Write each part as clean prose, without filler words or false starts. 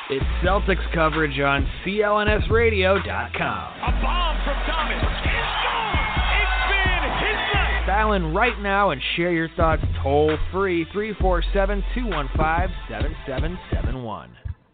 It's Celtics coverage on CLNSradio.com. A bomb from Thomas. It's gone. It's been his night. Dial in right now and share your thoughts toll free 347-215-7771.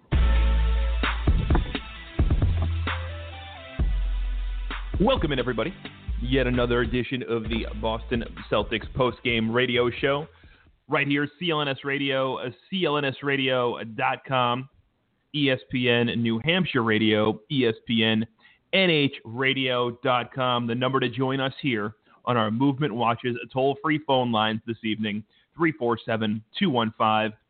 Welcome in, everybody. Yet another edition of the Boston Celtics post-game radio show. Right here, CLNS Radio, CLNSradio.com, ESPN New Hampshire Radio, ESPN NHradio.com. The number to join us here on our Movement Watches toll-free phone lines this evening, 347-215-7771,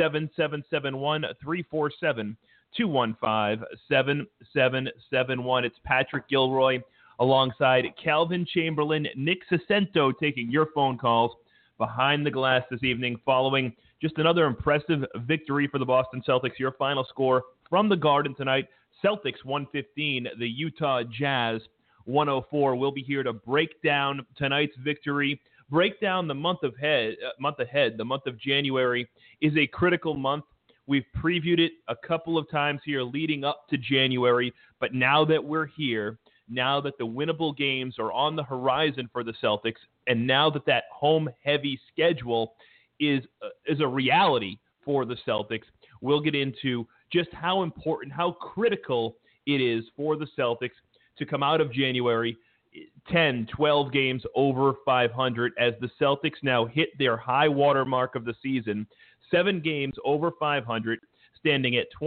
347-215-7771. It's Patrick Gilroy alongside Calvin Chamberlain, Nick Sacento taking your phone calls behind the glass this evening following just another impressive victory for the Boston Celtics. Your final score from the Garden tonight, Celtics 115, the Utah Jazz 104. We'll be here to break down tonight's victory, break down the month ahead. The month of January is a critical month. We've previewed it a couple of times here leading up to January, but now that we're here, now that the winnable games are on the horizon for the Celtics, and now that that home-heavy schedule is a reality for the Celtics, we'll get into just how important, how critical it is for the Celtics to come out of January 10, 12 games over 500 as the Celtics now hit their high water mark of the season, 7 games over 500, standing at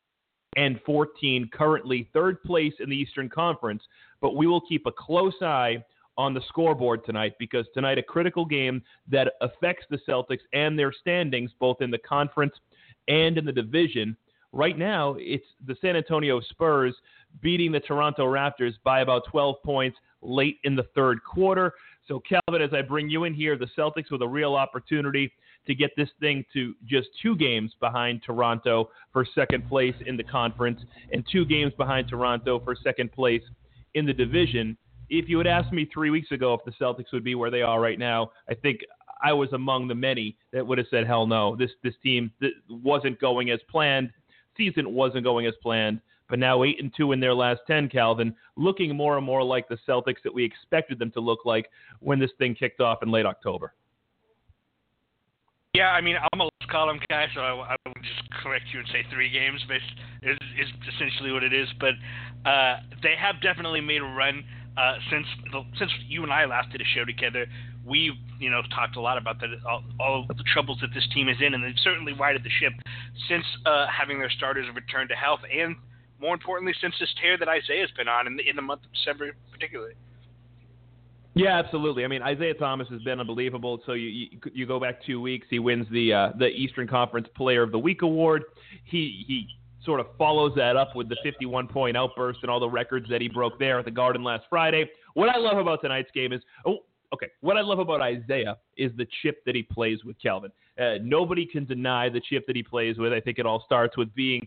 21-14, currently third place in the Eastern Conference. But we will keep a close eye on the scoreboard tonight, because tonight a critical game that affects the Celtics and their standings both in the conference and in the division. Right now, it's the San Antonio Spurs beating the Toronto Raptors by about 12 points late in the third quarter. So, Calvin, as I bring you in here, the Celtics with a real opportunity to get this thing to just 2 games behind Toronto for second place in the conference and 2 games behind Toronto for second place in the division. If you had asked me 3 weeks ago if the Celtics would be where they are right now, I think I was among the many that would have said, hell no, this team wasn't going as planned. Season wasn't going as planned. But now 8-2 in their last 10, Calvin, looking more and more like the Celtics that we expected them to look like when this thing kicked off in late October. Yeah, I mean, I'm a lost column guy, so I would just correct you and say 3 games, but is essentially what it is. But they have definitely made a run since you and I last did a show together. We've talked a lot about all of the troubles that this team is in, and they've certainly righted the ship since having their starters return to health, and more importantly, since this tear that Isaiah's been on in the month of December particularly. Yeah, absolutely. I mean, Isaiah Thomas has been unbelievable. So you go back 2 weeks, he wins the Eastern Conference Player of the Week award. He sort of follows that up with the 51-point outburst and all the records that he broke there at the Garden last Friday. What I love about tonight's game is, what I love about Isaiah is the chip that he plays with, Calvin. Nobody can deny the chip that he plays with. I think it all starts with being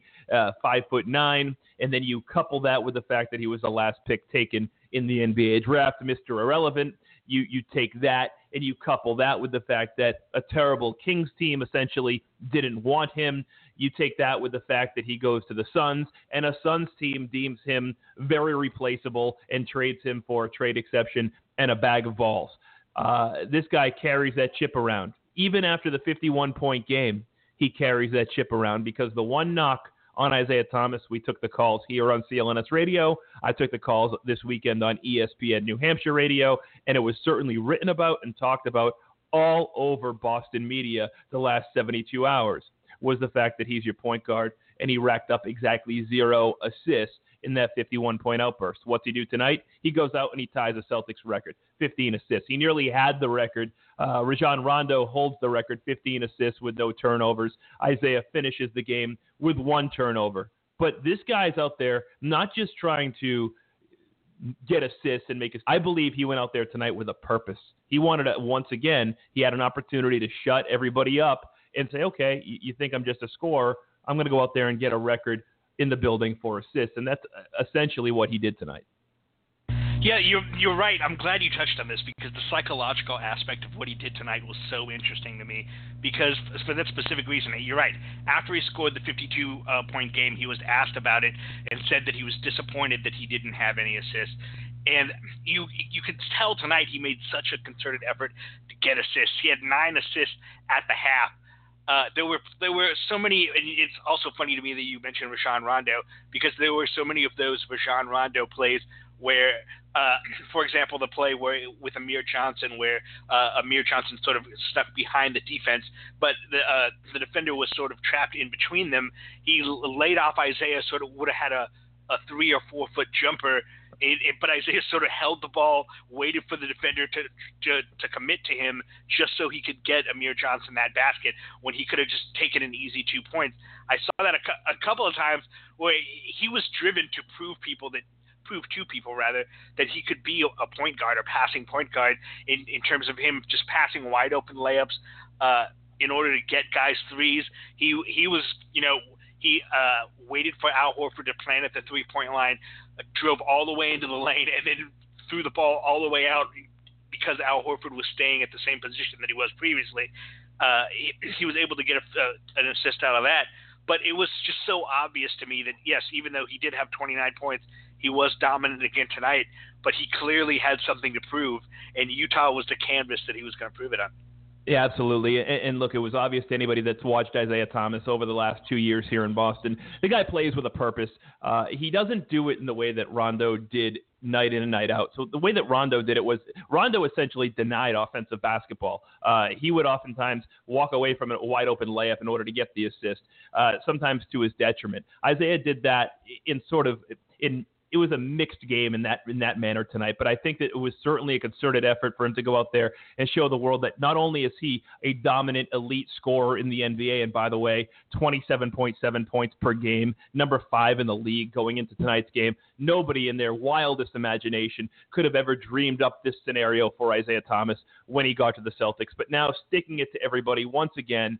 5'9", and then you couple that with the fact that he was the last pick taken in the NBA draft, Mr. Irrelevant. You take that and you couple that with the fact that a terrible Kings team essentially didn't want him. You take that with the fact that he goes to the Suns, and a Suns team deems him very replaceable and trades him for a trade exception and a bag of balls. This guy carries that chip around. Even after the 51-point game, he carries that chip around, because the one knock on Isaiah Thomas, we took the calls here on CLNS Radio. I took the calls this weekend on ESPN New Hampshire Radio, and it was certainly written about and talked about all over Boston media the last 72 hours, was the fact that he's your point guard, and he racked up exactly 0 assists in that 51-point outburst. What's he do tonight? He goes out and he ties a Celtics record, 15 assists. He nearly had the record. Rajon Rondo holds the record, 15 assists with no turnovers. Isaiah finishes the game with 1 turnover. But this guy's out there not just trying to get assists and make assists. I believe he went out there tonight with a purpose. He wanted to, once again, he had an opportunity to shut everybody up and say, okay, you think I'm just a scorer? I'm going to go out there and get a record in the building for assists, and that's essentially what he did tonight. Yeah, you're right. I'm glad you touched on this because the psychological aspect of what he did tonight was so interesting to me. Because for that specific reason, you're right. After he scored the 52-point game, he was asked about it and said that he was disappointed that he didn't have any assists. And you could tell tonight he made such a concerted effort to get assists. He had 9 assists at the half. There were so many, and it's also funny to me that you mentioned Rajon Rondo because there were so many of those Rajon Rondo plays where, for example, the play with Amir Johnson where Amir Johnson sort of stuck behind the defense, but the defender was sort of trapped in between them. He laid off Isaiah, sort of would have had a 3 or 4 foot jumper. But Isaiah sort of held the ball, waited for the defender to commit to him just so he could get Amir Johnson that basket when he could have just taken an easy 2 points. I saw that a couple of times where he was driven to prove to people that he could be a point guard or passing point guard in terms of him just passing wide open layups in order to get guys threes. He was, he waited for Al Horford to plant at the 3-point line, drove all the way into the lane, and then threw the ball all the way out because Al Horford was staying at the same position that he was previously. He was able to get an assist out of that. But it was just so obvious to me that, yes, even though he did have 29 points, he was dominant again tonight, but he clearly had something to prove, and Utah was the canvas that he was going to prove it on. Yeah, absolutely. And look, it was obvious to anybody that's watched Isaiah Thomas over the last 2 years here in Boston. The guy plays with a purpose. He doesn't do it in the way that Rondo did night in and night out. So the way that Rondo did it was Rondo essentially denied offensive basketball. He would oftentimes walk away from a wide open layup in order to get the assist, sometimes to his detriment. Isaiah did that it was a mixed game in that manner tonight, but I think that it was certainly a concerted effort for him to go out there and show the world that not only is he a dominant elite scorer in the NBA, and by the way, 27.7 points per game, number 5 in the league going into tonight's game. Nobody in their wildest imagination could have ever dreamed up this scenario for Isaiah Thomas when he got to the Celtics. But now sticking it to everybody once again,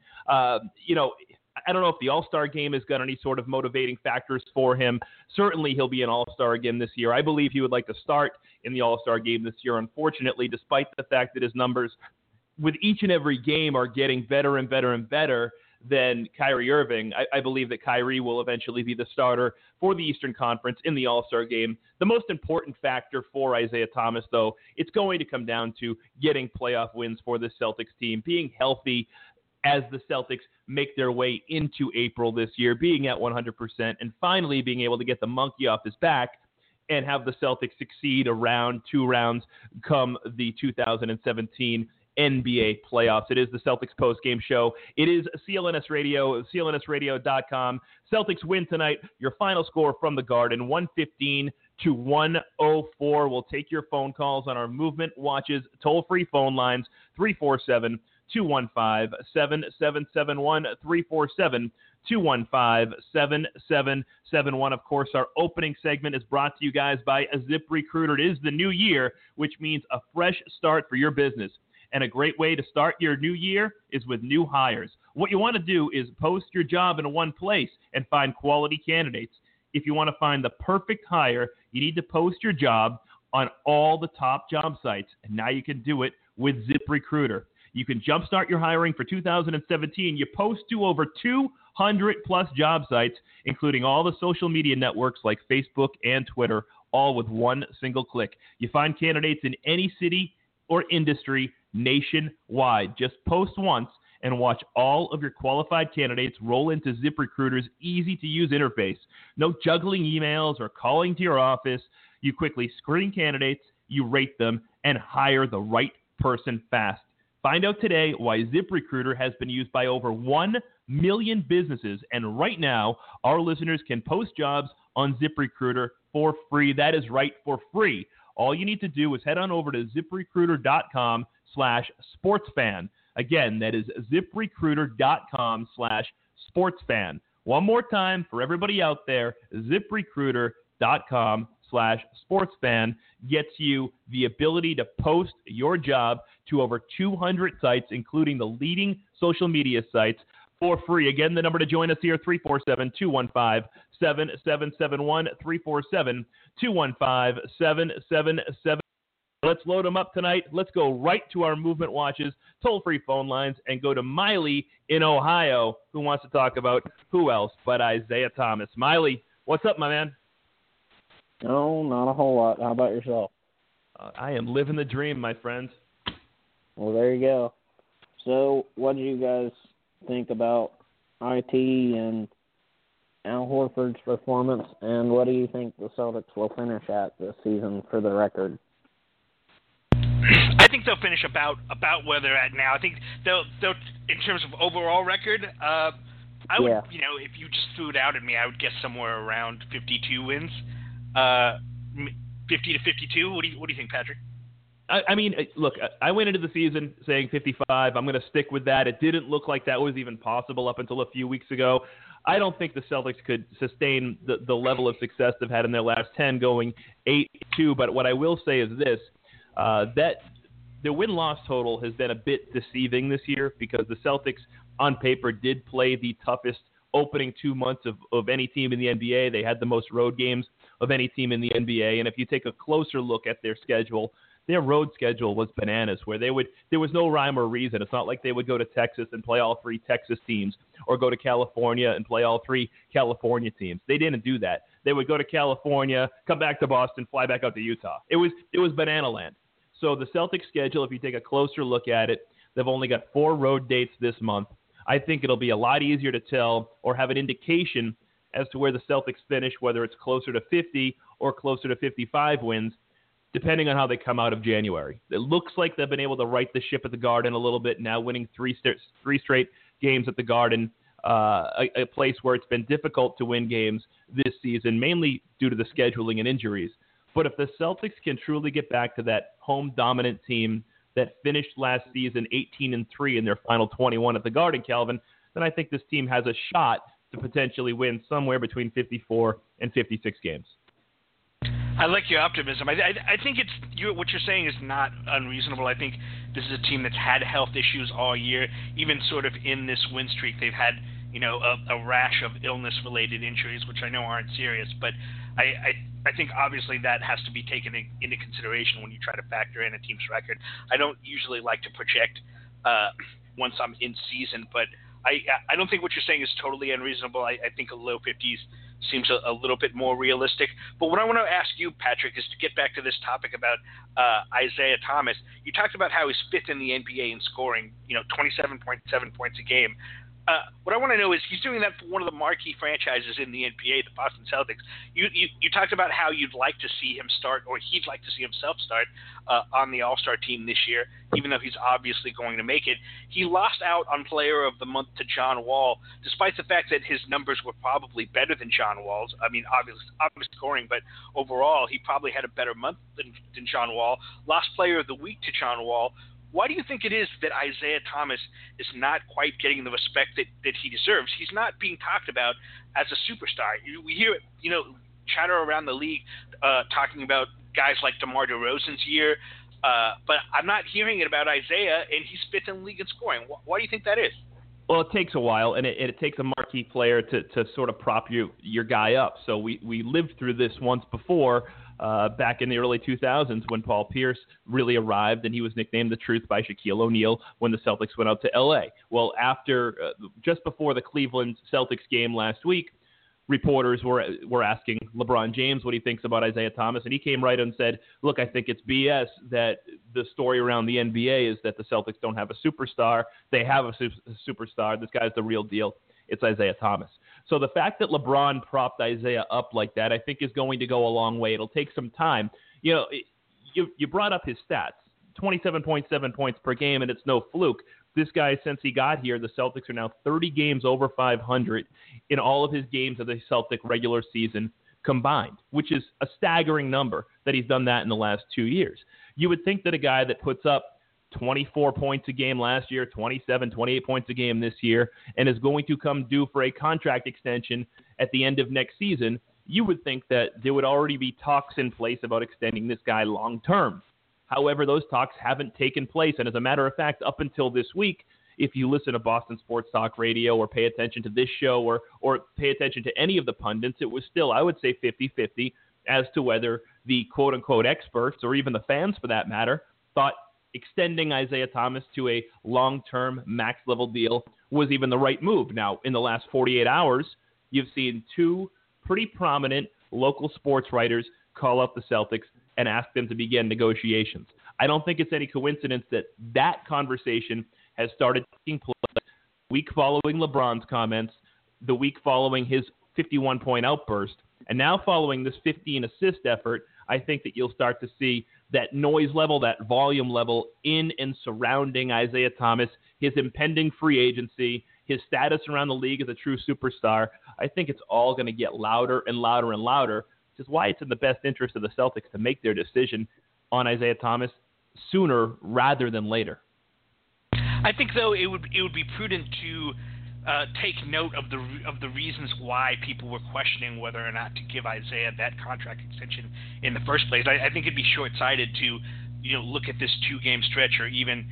I don't know if the All-Star game has got any sort of motivating factors for him. Certainly he'll be an All-Star again this year. I believe he would like to start in the All-Star game this year. Unfortunately, despite the fact that his numbers with each and every game are getting better and better and better than Kyrie Irving, I believe that Kyrie will eventually be the starter for the Eastern Conference in the All-Star game. The most important factor for Isaiah Thomas, though, it's going to come down to getting playoff wins for the Celtics team, being healthy as the Celtics make their way into April this year, being at 100%, and finally being able to get the monkey off his back and have the Celtics succeed around 2 rounds come the 2017 NBA playoffs. It is the Celtics postgame show. It is CLNS Radio, clnsradio.com. Celtics win tonight. Your final score from the Garden, 115-104. We'll take your phone calls on our Movement Watches toll-free phone lines, 347-215-7771, 347-215-7771. Of course, our opening segment is brought to you guys by ZipRecruiter. It is the new year, which means a fresh start for your business. And a great way to start your new year is with new hires. What you want to do is post your job in one place and find quality candidates. If you want to find the perfect hire, you need to post your job on all the top job sites. And now you can do it with ZipRecruiter. You can jumpstart your hiring for 2017. You post to over 200-plus job sites, including all the social media networks like Facebook and Twitter, all with one single click. You find candidates in any city or industry nationwide. Just post once and watch all of your qualified candidates roll into ZipRecruiter's easy-to-use interface. No juggling emails or calling to your office. You quickly screen candidates, you rate them, and hire the right person fast. Find out today why ZipRecruiter has been used by over 1 million businesses, and right now, our listeners can post jobs on ZipRecruiter for free. That is right, for free. All you need to do is head on over to ZipRecruiter.com/sportsfan. Again, that is ZipRecruiter.com/sportsfan. One more time for everybody out there, ZipRecruiter.com/sportsfan gets you the ability to post your job to over 200 sites, including the leading social media sites. for free. Again, the number to join us here, 347-215-7771, 347-215-7771. Let's load them up tonight. Let's go right to our Movement Watches toll-free phone lines and go to Miley in Ohio, who wants to talk about who else but Isaiah Thomas. Miley, what's up, my man? No, not a whole lot. How about yourself? I am living the dream, my friend. Well, there you go. So, what do you guys think about IT and Al Horford's performance, and what do you think the Celtics will finish at this season for the record? I think they'll finish about where they're at now. I think they'll in terms of overall record, I would, if you just threw it out at me, I would guess somewhere around 52 wins, 50 to 52. What do you think, Patrick? I mean, look, I went into the season saying 55. I'm going to stick with that. It didn't look like that was even possible up until a few weeks ago. I don't think the Celtics could sustain the level of success they've had in their last 10, going 8-2. But what I will say is this. That the win-loss total has been a bit deceiving this year because the Celtics, on paper, did play the toughest opening 2 months of any team in the NBA. They had the most road games of any team in the NBA. And if you take a closer look at their schedule, their road schedule was bananas, where there was no rhyme or reason. It's not like they would go to Texas and play all 3 Texas teams or go to California and play all 3 California teams. They didn't do that. They would go to California, come back to Boston, fly back out to Utah. It was banana land. So the Celtics schedule, if you take a closer look at it, they've only got 4 road dates this month. I think it'll be a lot easier to tell or have an indication as to where the Celtics finish, whether it's closer to 50 or closer to 55 wins, depending on how they come out of January. It looks like they've been able to right the ship at the Garden a little bit now, winning 3 straight games at the Garden, a place where it's been difficult to win games this season, mainly due to the scheduling and injuries. But if the Celtics can truly get back to that home dominant team that finished last season 18-3 in their final 21 at the Garden, Calvin, then I think this team has a shot to potentially win somewhere between 54 and 56 games. I like your optimism. I think what you're saying is not unreasonable. I think this is a team that's had health issues all year. Even sort of in this win streak, they've had a rash of illness-related injuries, which I know aren't serious, but I think obviously that has to be taken into consideration when you try to factor in a team's record. I don't usually like to project once I'm in season, but I don't think what you're saying is totally unreasonable. I think a low 50s seems a little bit more realistic. But what I want to ask you, Patrick, is to get back to this topic about Isaiah Thomas. You talked about how he's 5th in the NBA in scoring, 27.7 points a game. What I want to know is he's doing that for one of the marquee franchises in the NBA, the Boston Celtics. You talked about how you'd like to see him start, or he'd like to see himself start on the All-Star team this year, even though he's obviously going to make it. He lost out on Player of the Month to John Wall, despite the fact that his numbers were probably better than John Wall's. I mean, obviously scoring, but overall he probably had a better month than John Wall. Lost Player of the Week to John Wall. Why do you think it is that Isaiah Thomas is not quite getting the respect that he deserves? He's not being talked about as a superstar. We hear, chatter around the league talking about guys like DeMar DeRozan's year, but I'm not hearing it about Isaiah, and he's 5th in the league in scoring. Why do you think that is? Well, it takes a while, and it takes a marquee player to sort of prop your guy up. So we lived through this once before, back in the early 2000s when Paul Pierce really arrived, and he was nicknamed the Truth by Shaquille O'Neal when the Celtics went out to L.A. Well, just before the Cleveland Celtics game last week, reporters were asking LeBron James what he thinks about Isaiah Thomas, and he came right and said, look, I think it's BS that the story around the NBA is that the Celtics don't have a superstar. They have a superstar. This guy's the real deal. It's Isaiah Thomas. So the fact that LeBron propped Isaiah up like that, I think, is going to go a long way. It'll take some time. You brought up his stats, 27.7 points per game, and it's no fluke. This guy, since he got here, the Celtics are now 30 games over 500 in all of his games of the Celtic regular season combined, which is a staggering number that he's done that in the last 2 years. You would think that a guy that puts up 24 points a game last year, 27, 28 points a game this year, and is going to come due for a contract extension at the end of next season, you would think that there would already be talks in place about extending this guy long term. However, those talks haven't taken place, and as a matter of fact, up until this week, if you listen to Boston Sports Talk Radio or pay attention to this show or pay attention to any of the pundits, it was still, I would say, 50-50 as to whether the quote-unquote experts, or even the fans for that matter, thought extending Isaiah Thomas to a long-term max-level deal was even the right move. Now, in the last 48 hours, you've seen two pretty prominent local sports writers call up the Celtics and ask them to begin negotiations. I don't think it's any coincidence that conversation has started taking place the week following LeBron's comments, the week following his 51-point outburst, and now following this 15-assist effort. I think that you'll start to see that noise level, that volume level in and surrounding Isaiah Thomas, his impending free agency, his status around the league as a true superstar. I think it's all going to get louder and louder and louder, which is why it's in the best interest of the Celtics to make their decision on Isaiah Thomas sooner rather than later. I think, though, it would be prudent to take note of the reasons why people were questioning whether or not to give Isaiah that contract extension in the first place. I think it'd be short-sighted to look at this 2-game stretch, or even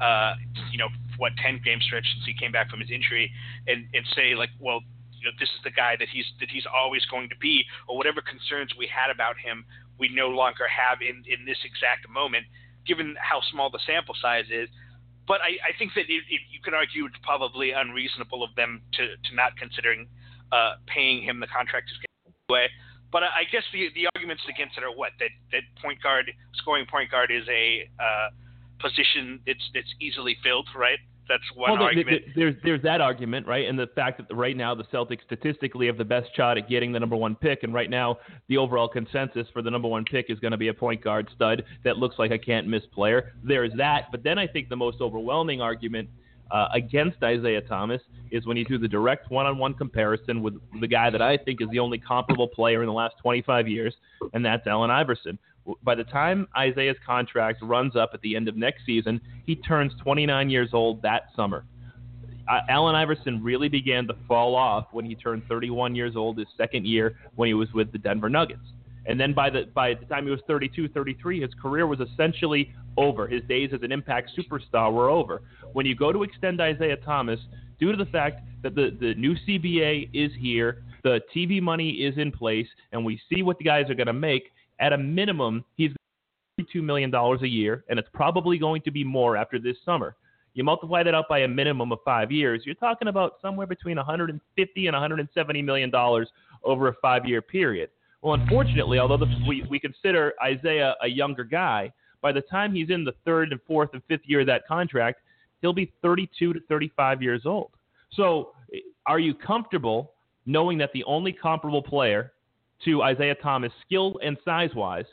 10-game stretch since he came back from his injury, and say, like, well, this is the guy that he's always going to be, or whatever concerns we had about him we no longer have in this exact moment, given how small the sample size is. But I think that you could argue it's probably unreasonable of them to not considering paying him the contract anyway. But I guess the arguments against it are that scoring point guard is a position that's easily filled, right? That's one argument. There's that argument, right? And the fact that right now the Celtics statistically have the best shot at getting the number one pick, and right now the overall consensus for the number one pick is going to be a point guard stud that looks like a can't-miss player. There's that. But then I think the most overwhelming argument against Isaiah Thomas is when you do the direct one-on-one comparison with the guy that I think is the only comparable player in the last 25 years, and that's Allen Iverson. By the time Isaiah's contract runs up at the end of next season, he turns 29 years old that summer. Allen Iverson really began to fall off when he turned 31 years old his second year when he was with the Denver Nuggets. And then by the time he was 32, 33, his career was essentially over. His days as an impact superstar were over. When you go to extend Isaiah Thomas, due to the fact that the new CBA is here, the TV money is in place, and we see what the guys are going to make, at a minimum, he's $32 million a year, and it's probably going to be more after this summer. You multiply that out by a minimum of 5 years, you're talking about somewhere between $150 and $170 million over a 5-year period. Well, unfortunately, although we consider Isaiah a younger guy, by the time he's in the 3rd and 4th and 5th year of that contract, he'll be 32 to 35 years old. So are you comfortable knowing that the only comparable player to Isaiah Thomas, skill and size-wise,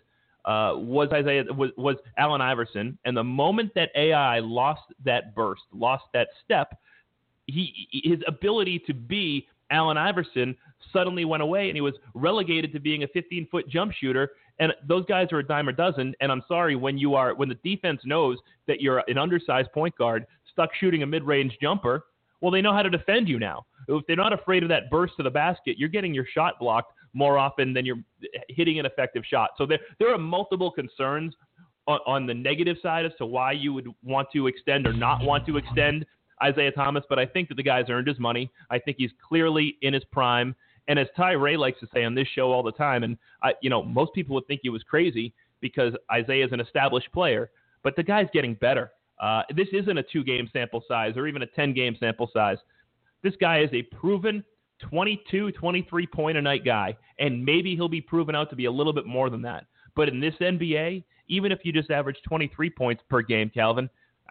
was Allen Iverson, and the moment that AI lost that burst, lost that step, his ability to be Allen Iverson suddenly went away, and he was relegated to being a 15-foot jump shooter. And those guys are a dime a dozen. And I'm sorry, when the defense knows that you're an undersized point guard stuck shooting a mid-range jumper, well, they know how to defend you now. If they're not afraid of that burst to the basket, you're getting your shot blocked more often than you're hitting an effective shot. So there are multiple concerns on the negative side as to why you would want to extend or not want to extend Isaiah Thomas, but I think that the guy's earned his money. I think he's clearly in his prime. And as Ty Ray likes to say on this show all the time, and most people would think he was crazy because Isaiah's an established player, but the guy's getting better. This isn't a 2-game sample size or even a 10-game sample size. This guy is a proven 22, 23-point-a-night guy, and maybe he'll be proven out to be a little bit more than that. But in this NBA, even if you just average 23 points per game, Calvin,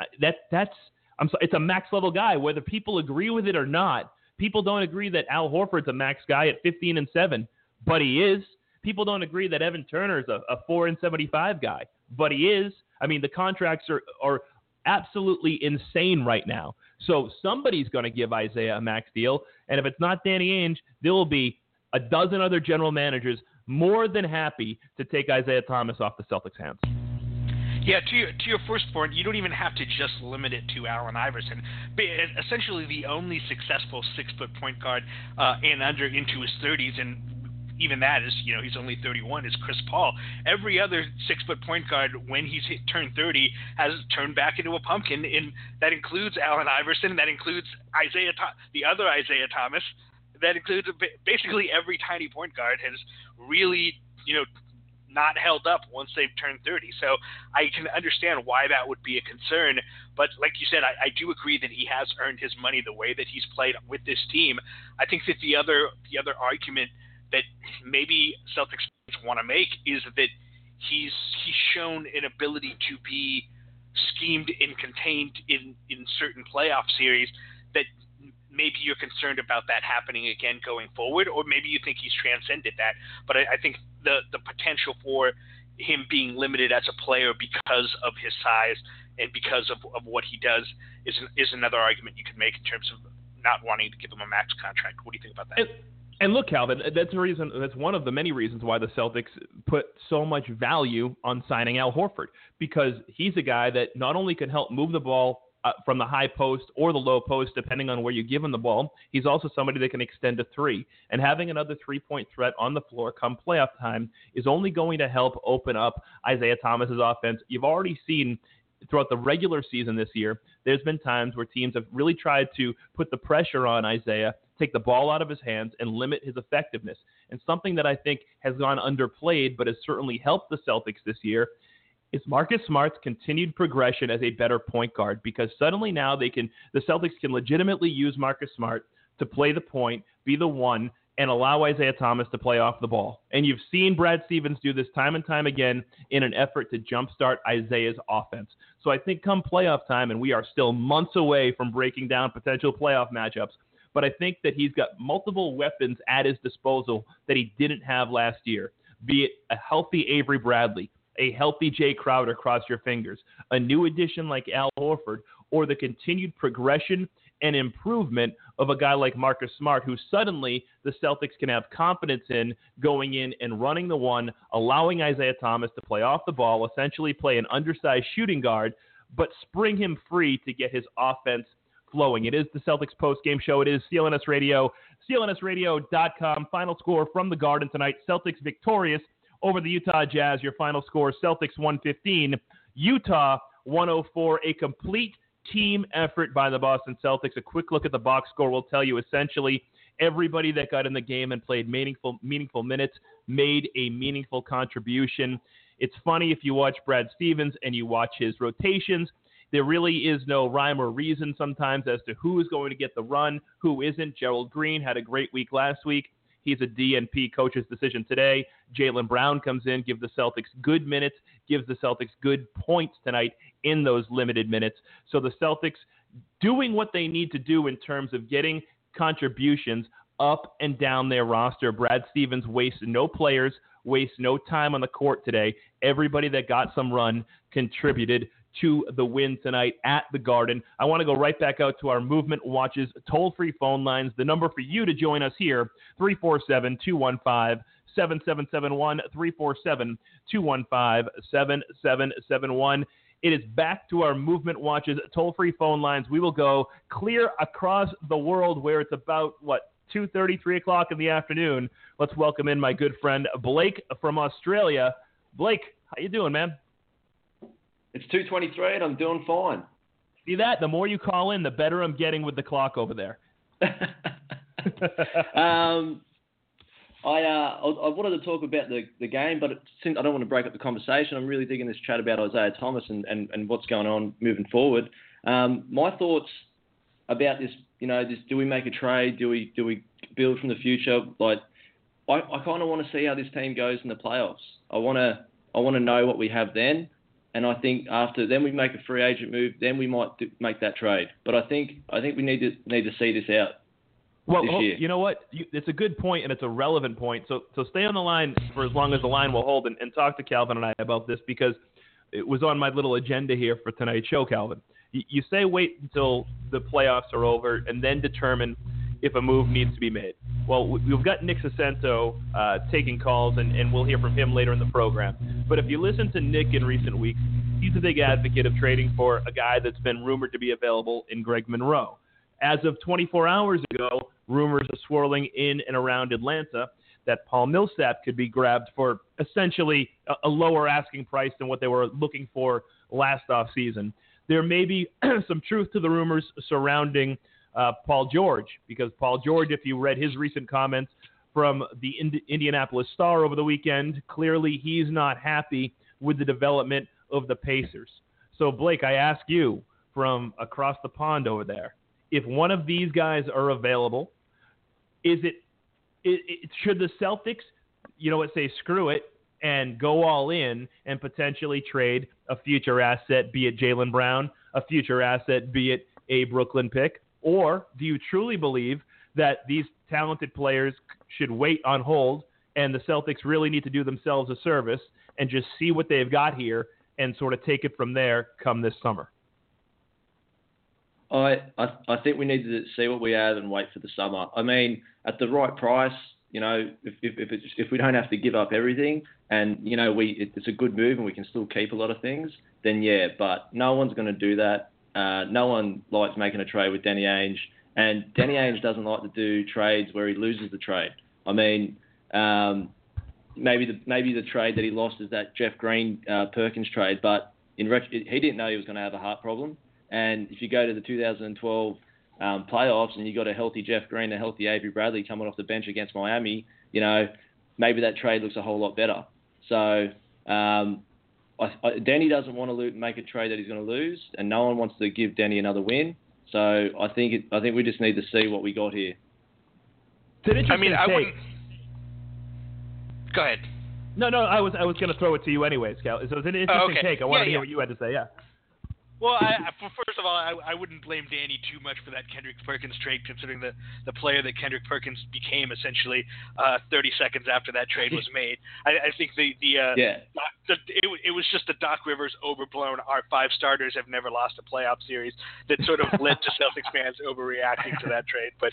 it's a max-level guy. Whether people agree with it or not, people don't agree that Al Horford's a max guy at 15-7, but he is. People don't agree that Evan Turner's a 4-75 guy, but he is. I mean, the contracts are absolutely insane right now. So somebody's going to give Isaiah a max deal, and if it's not Danny Ainge, there will be a dozen other general managers more than happy to take Isaiah Thomas off the Celtics' hands. Yeah, to your first point, you don't even have to just limit it to Allen Iverson. Essentially, the only successful 6-foot point guard and under into his 30s, and even that is, he's only 31, is Chris Paul. Every other 6-foot point guard, when he's turned 30, has turned back into a pumpkin, and that includes Allen Iverson, that includes the other Isaiah Thomas, that includes basically every tiny point guard has really, not held up once they've turned 30. So I can understand why that would be a concern. But like you said, I do agree that he has earned his money the way that he's played with this team. I think that the other argument that maybe Celtics want to make is that he's shown an ability to be schemed and contained in certain playoff series that maybe you're concerned about that happening again going forward, or maybe you think he's transcended that. But I think the potential for him being limited as a player because of his size and because of what he does is another argument you could make in terms of not wanting to give him a max contract. What do you think about that? And look, Calvin, that's the reason. That's one of the many reasons why the Celtics put so much value on signing Al Horford, because he's a guy that not only can help move the ball from the high post or the low post, depending on where you give him the ball. He's also somebody that can extend a three. And having another three-point threat on the floor come playoff time is only going to help open up Isaiah Thomas's offense. You've already seen throughout the regular season this year, there's been times where teams have really tried to put the pressure on Isaiah, take the ball out of his hands, and limit his effectiveness. And something that I think has gone underplayed but has certainly helped the Celtics this year is Marcus Smart's continued progression as a better point guard, because suddenly now the Celtics can legitimately use Marcus Smart to play the point, be the one, and allow Isaiah Thomas to play off the ball. And you've seen Brad Stevens do this time and time again in an effort to jumpstart Isaiah's offense. So I think come playoff time, and we are still months away from breaking down potential playoff matchups, but I think that he's got multiple weapons at his disposal that he didn't have last year, be it a healthy Avery Bradley, a healthy Jay Crowder, cross your fingers, a new addition like Al Horford, or the continued progression and improvement of a guy like Marcus Smart, who suddenly the Celtics can have confidence in going in and running the one, allowing Isaiah Thomas to play off the ball, essentially play an undersized shooting guard, but spring him free to get his offense flowing. It is the Celtics post-game show. It is CLNS Radio, clnsradio.com. Final score from the Garden tonight, Celtics victorious over the Utah Jazz. Your final score, Celtics 115, Utah 104. A complete team effort by the Boston Celtics. A quick look at the box score will tell you essentially everybody that got in the game and played meaningful minutes made a meaningful contribution. It's funny if you watch Brad Stevens and you watch his rotations, there really is no rhyme or reason sometimes as to who is going to get the run, who isn't. Gerald Green had a great week last week. He's a DNP coach's decision today. Jaylen Brown comes in, gives the Celtics good minutes, gives the Celtics good points tonight in those limited minutes. So the Celtics doing what they need to do in terms of getting contributions up and down their roster. Brad Stevens wasted no players, wasted no time on the court today. Everybody that got some run contributed to the win tonight at the Garden. I want to go right back out to our Movement Watches toll-free phone lines. The number for you to join us here, 347-215-7771, 347-215-7771. It is back to our Movement Watches toll-free phone lines. We will go clear across the world where it's about, 2:30, 3 o'clock in the afternoon. Let's welcome in my good friend Blake from Australia. Blake, how you doing, man? It's 2:23 and I'm doing fine. See that? The more you call in, the better I'm getting with the clock over there. I wanted to talk about the game, but since I don't want to break up the conversation, I'm really digging this chat about Isaiah Thomas and what's going on moving forward. My thoughts about this, do we make a trade? Do we build from the future? I kind of want to see how this team goes in the playoffs. I want to know what we have then. And I think after then we make a free agent move, then we might make that trade. But I think we need to see this out this year. You know what? It's a good point and it's a relevant point. So stay on the line for as long as the line will hold and talk to Calvin and I about this, because it was on my little agenda here for tonight's show, Calvin. You say wait until the playoffs are over and then determine if a move needs to be made. Well, we've got Nick Sacento taking calls, and we'll hear from him later in the program. But if you listen to Nick in recent weeks, he's a big advocate of trading for a guy that's been rumored to be available in Greg Monroe. As of 24 hours ago, rumors are swirling in and around Atlanta that Paul Millsap could be grabbed for essentially a lower asking price than what they were looking for last offseason. There may be some truth to the rumors surrounding Paul George, because Paul George, if you read his recent comments from the Indianapolis Star over the weekend, clearly he's not happy with the development of the Pacers. So, Blake, I ask you from across the pond over there, if one of these guys are available, should the Celtics, say screw it and go all in and potentially trade a future asset, be it Jaylen Brown, a future asset, be it a Brooklyn pick? Or do you truly believe that these talented players should wait on hold and the Celtics really need to do themselves a service and just see what they've got here and sort of take it from there come this summer? I think we need to see what we have and wait for the summer. I mean, at the right price, if we don't have to give up everything and, it's a good move and we can still keep a lot of things, then yeah, but no one's going to do that. No one likes making a trade with Danny Ainge, and Danny Ainge doesn't like to do trades where he loses the trade. I mean, maybe the trade that he lost is that Jeff Green Perkins trade, but he didn't know he was going to have a heart problem. And if you go to the 2012 playoffs and you got a healthy Jeff Green, a healthy Avery Bradley coming off the bench against Miami, maybe that trade looks a whole lot better. So Danny doesn't want to make a trade that he's going to lose, and no one wants to give Danny another win. So I think we just need to see what we got here. It's an interesting I take. wouldn't. Go ahead. No, I was going to throw it to you anyways, Cal. So it's an interesting take. I wanted to hear what you had to say. Yeah. Well, first of all, I wouldn't blame Danny too much for that Kendrick Perkins trade, considering the player that Kendrick Perkins became essentially 30 seconds after that trade was made. I think it was just the Doc Rivers overblown. Our 5 starters have never lost a playoff series that sort of led to Celtics fans overreacting to that trade. But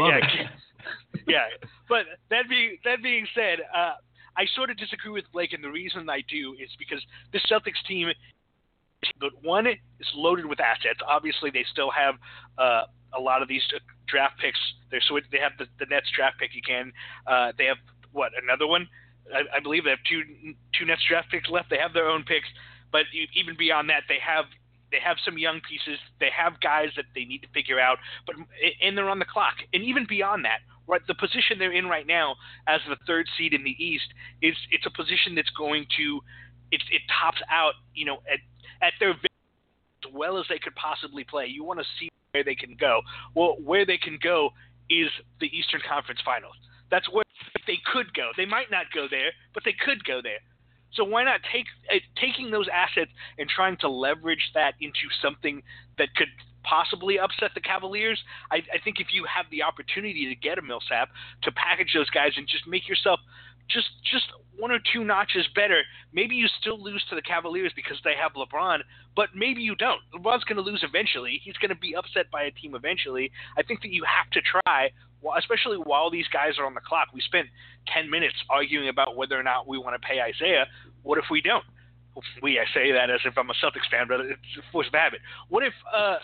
But that being said, I sort of disagree with Blake, and the reason I do is because the Celtics team. But one is loaded with assets. Obviously, they still have a lot of these draft picks. They have the Nets draft pick. They have another one? I believe they have two Nets draft picks left. They have their own picks, but even beyond that, they have some young pieces. They have guys that they need to figure out, and they're on the clock. And even beyond that, right, the position they're in right now as the 3rd seed in the East it's a position that's going to it tops out at their as well as they could possibly play. You want to see where they can go. Well, where they can go is the Eastern Conference Finals. That's where they could go. They might not go there, but they could go there. So why not taking those assets and trying to leverage that into something that could possibly upset the Cavaliers? I think if you have the opportunity to get a Millsap, to package those guys and just make yourself just 1 or 2 notches better. Maybe you still lose to the Cavaliers because they have LeBron, but maybe you don't. LeBron's going to lose eventually. He's going to be upset by a team eventually. I think that you have to try, especially while these guys are on the clock. We spent 10 minutes arguing about whether or not we want to pay Isaiah. What if we don't? I say that as if I'm a Celtics fan, but it's a force of habit. What if,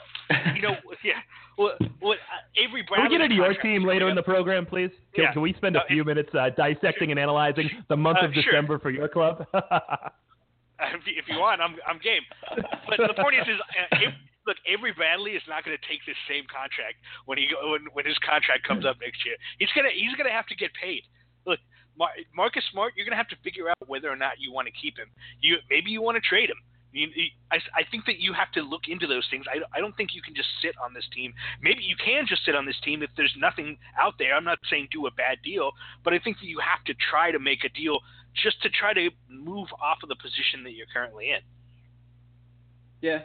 Avery Bradley... Can we get into your team later in the program, please? Can we spend a few minutes dissecting and analyzing the month of December for your club? If you want, I'm game. But the point is look, Avery Bradley is not going to take this same contract when his contract comes up next year. He's gonna have to get paid. Look, Marcus Smart, you're going to have to figure out whether or not you want to keep him. Maybe you want to trade him. I think that you have to look into those things. I don't think you can just sit on this team. Maybe you can just sit on this team if there's nothing out there. I'm not saying do a bad deal, but I think that you have to try to make a deal just to try to move off of the position that you're currently in. Yeah,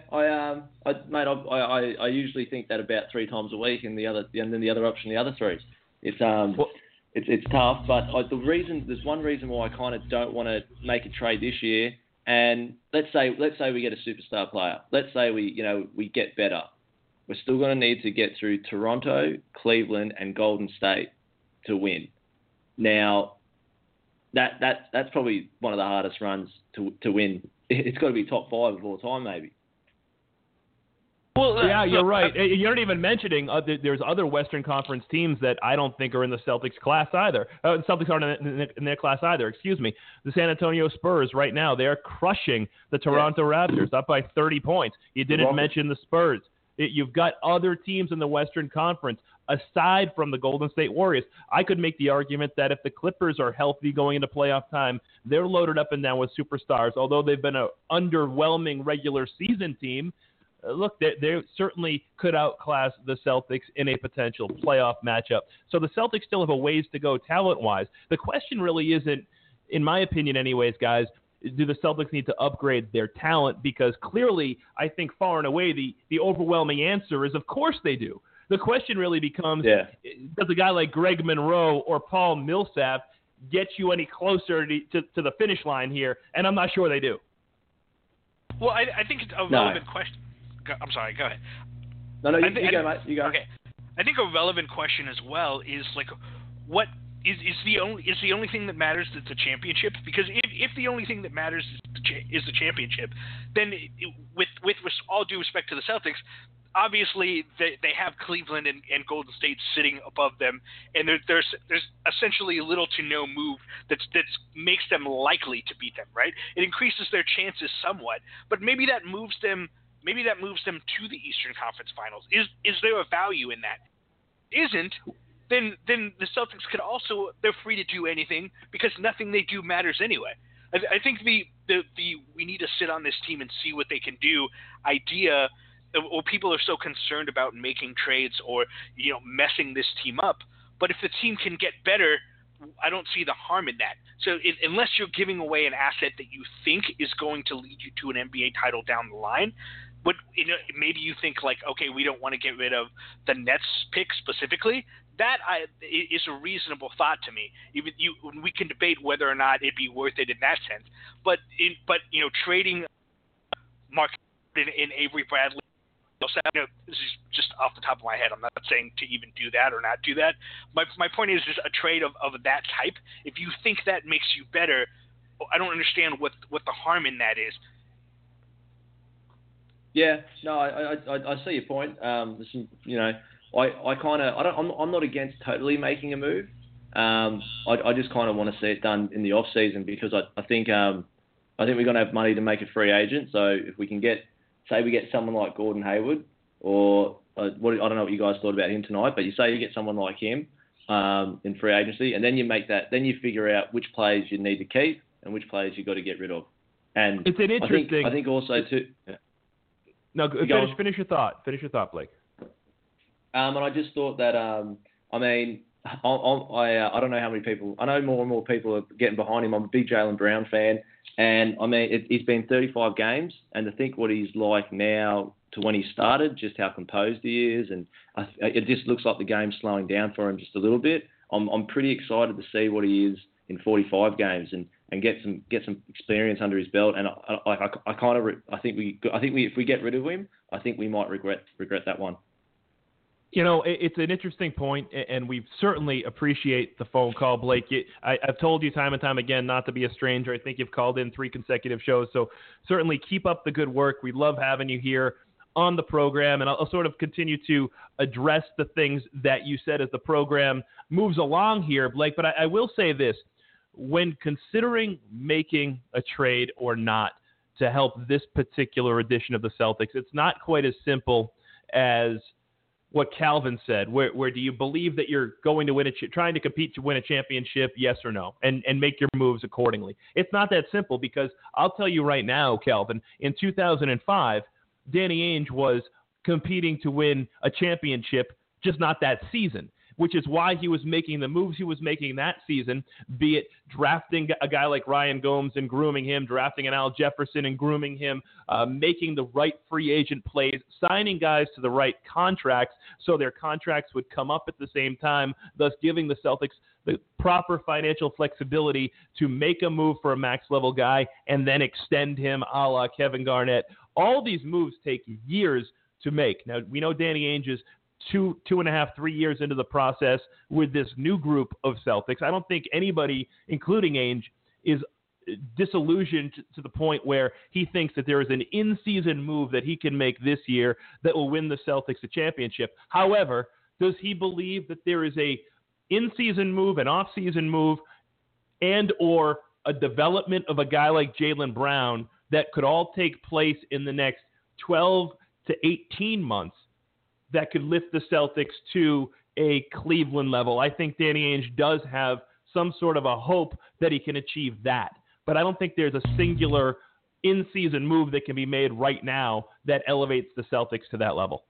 I usually think that about 3 times a week, and then the other option, the other 3. It's tough, but there's one reason why I kind of don't want to make a trade this year. And let's say we get a superstar player. Let's say we get better. We're still going to need to get through Toronto, Cleveland, and Golden State to win. Now, that's probably one of the hardest runs to win. It's got to be top 5 of all time, maybe. Well, yeah, you're right. You're not even mentioning there's other Western Conference teams that I don't think are in the Celtics class either. Celtics aren't in their class either. Excuse me. The San Antonio Spurs right now, they are crushing the Toronto Raptors up by 30 points. You didn't mention the Spurs. You've got other teams in the Western Conference aside from the Golden State Warriors. I could make the argument that if the Clippers are healthy going into playoff time, they're loaded up and down with superstars. Although they've been an underwhelming regular season team, look, they certainly could outclass the Celtics in a potential playoff matchup. So the Celtics still have a ways to go talent-wise. The question really isn't, in my opinion anyways, guys, do the Celtics need to upgrade their talent? Because clearly, I think far and away, the overwhelming answer is of course they do. The question really becomes, does a guy like Greg Monroe or Paul Millsap get you any closer to the finish line here? And I'm not sure they do. Well, I think it's a relevant question. I'm sorry, go ahead. No, you go, mate. You go. Okay. I think a relevant question as well is like, what is the only thing that matters the championship? Because if the only thing that matters is the championship, then with all due respect to the Celtics, obviously they have Cleveland and Golden State sitting above them, and there's essentially little to no move that makes them likely to beat them. Right? It increases their chances somewhat, but maybe that moves them to the Eastern Conference Finals. Is there a value in that? Isn't, then the Celtics could also, they're free to do anything because nothing they do matters anyway. I think the we need to sit on this team and see what they can do idea, or people are so concerned about making trades or messing this team up. But if the team can get better, I don't see the harm in that. So unless you're giving away an asset that you think is going to lead you to an NBA title down the line, but maybe you think like, okay, we don't want to get rid of the Nets pick specifically. That is a reasonable thought to me. Even we can debate whether or not it'd be worth it in that sense. But trading Mark and Avery Bradley. This is just off the top of my head. I'm not saying to even do that or not do that. My point is a trade of that type. If you think that makes you better, I don't understand what the harm in that is. Yeah, no, I see your point. I'm not against totally making a move. I just kind of want to see it done in the off season because I think we're going to have money to make a free agent. So if we can get someone like Gordon Hayward, or I don't know what you guys thought about him tonight, but you get someone like him in free agency, and then you figure out which players you need to keep and which players you got to get rid of. And it's an interesting. I think also too. No, finish your thought. Finish your thought, Blake. And I just thought that I don't know how many people. I know more and more people are getting behind him. I'm a big Jaylen Brown fan. And, he's been 35 games, and to think what he's like now to when he started, just how composed he is, and it just looks like the game's slowing down for him just a little bit. I'm pretty excited to see what he is in 45 games and get some experience under his belt. And I think if we get rid of him, I think we might regret that one. It's an interesting point, and we certainly appreciate the phone call, Blake. I've told you time and time again not to be a stranger. I think you've called in 3 consecutive shows, so certainly keep up the good work. We love having you here on the program, and I'll sort of continue to address the things that you said as the program moves along here, Blake. But I will say this. When considering making a trade or not to help this particular edition of the Celtics, it's not quite as simple as what Calvin said, where do you believe that you're going to win trying to compete to win a championship, yes or no, and make your moves accordingly. It's not that simple because I'll tell you right now, Calvin, in 2005, Danny Ainge was competing to win a championship, just not that season, which is why he was making the moves he was making that season, be it drafting a guy like Ryan Gomes and grooming him, drafting an Al Jefferson and grooming him, making the right free agent plays, signing guys to the right contracts so their contracts would come up at the same time, thus giving the Celtics the proper financial flexibility to make a move for a max-level guy and then extend him a la Kevin Garnett. All these moves take years to make. Now, we know Danny Ainge is 2.5, 3 years into the process with this new group of Celtics. I don't think anybody, including Ainge, is disillusioned to the point where he thinks that there is an in-season move that he can make this year that will win the Celtics a championship. However, does he believe that there is a in-season move, an off-season move, and or a development of a guy like Jaylen Brown that could all take place in the next 12 to 18 months that could lift the Celtics to a Cleveland level? I think Danny Ainge does have some sort of a hope that he can achieve that. But I don't think there's a singular in-season move that can be made right now that elevates the Celtics to that level.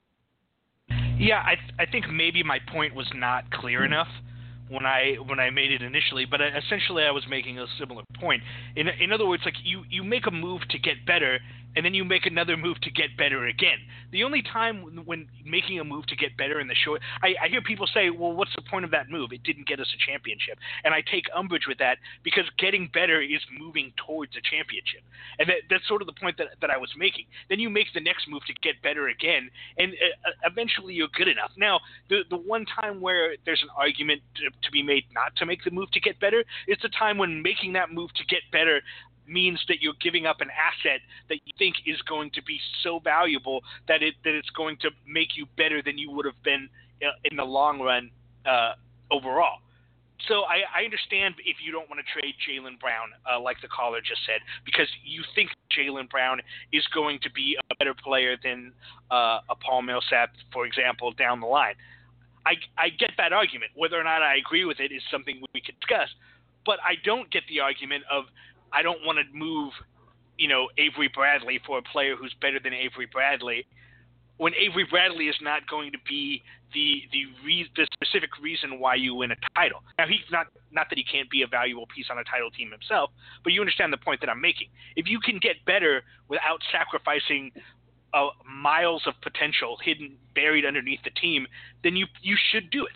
Yeah, I think maybe my point was not clear enough when I made it initially, but essentially I was making a similar point. In other words, like you make a move to get better, and then you make another move to get better again. The only time when making a move to get better in the short, I hear people say, well, what's the point of that move? It didn't get us a championship. And I take umbrage with that because getting better is moving towards a championship. And that's sort of the point that I was making. Then you make the next move to get better again, and eventually you're good enough. Now, the one time where there's an argument to be made not to make the move to get better is the time when making that move to get better means that you're giving up an asset that you think is going to be so valuable that it's going to make you better than you would have been in the long run overall. So I understand if you don't want to trade Jaylen Brown, like the caller just said, because you think Jaylen Brown is going to be a better player than a Paul Millsap, for example, down the line. I get that argument. Whether or not I agree with it is something we could discuss. But I don't get the argument of I don't want to move, Avery Bradley for a player who's better than Avery Bradley, when Avery Bradley is not going to be the specific reason why you win a title. Now, he's not that he can't be a valuable piece on a title team himself, but you understand the point that I'm making. If you can get better without sacrificing miles of potential buried underneath the team, then you should do it.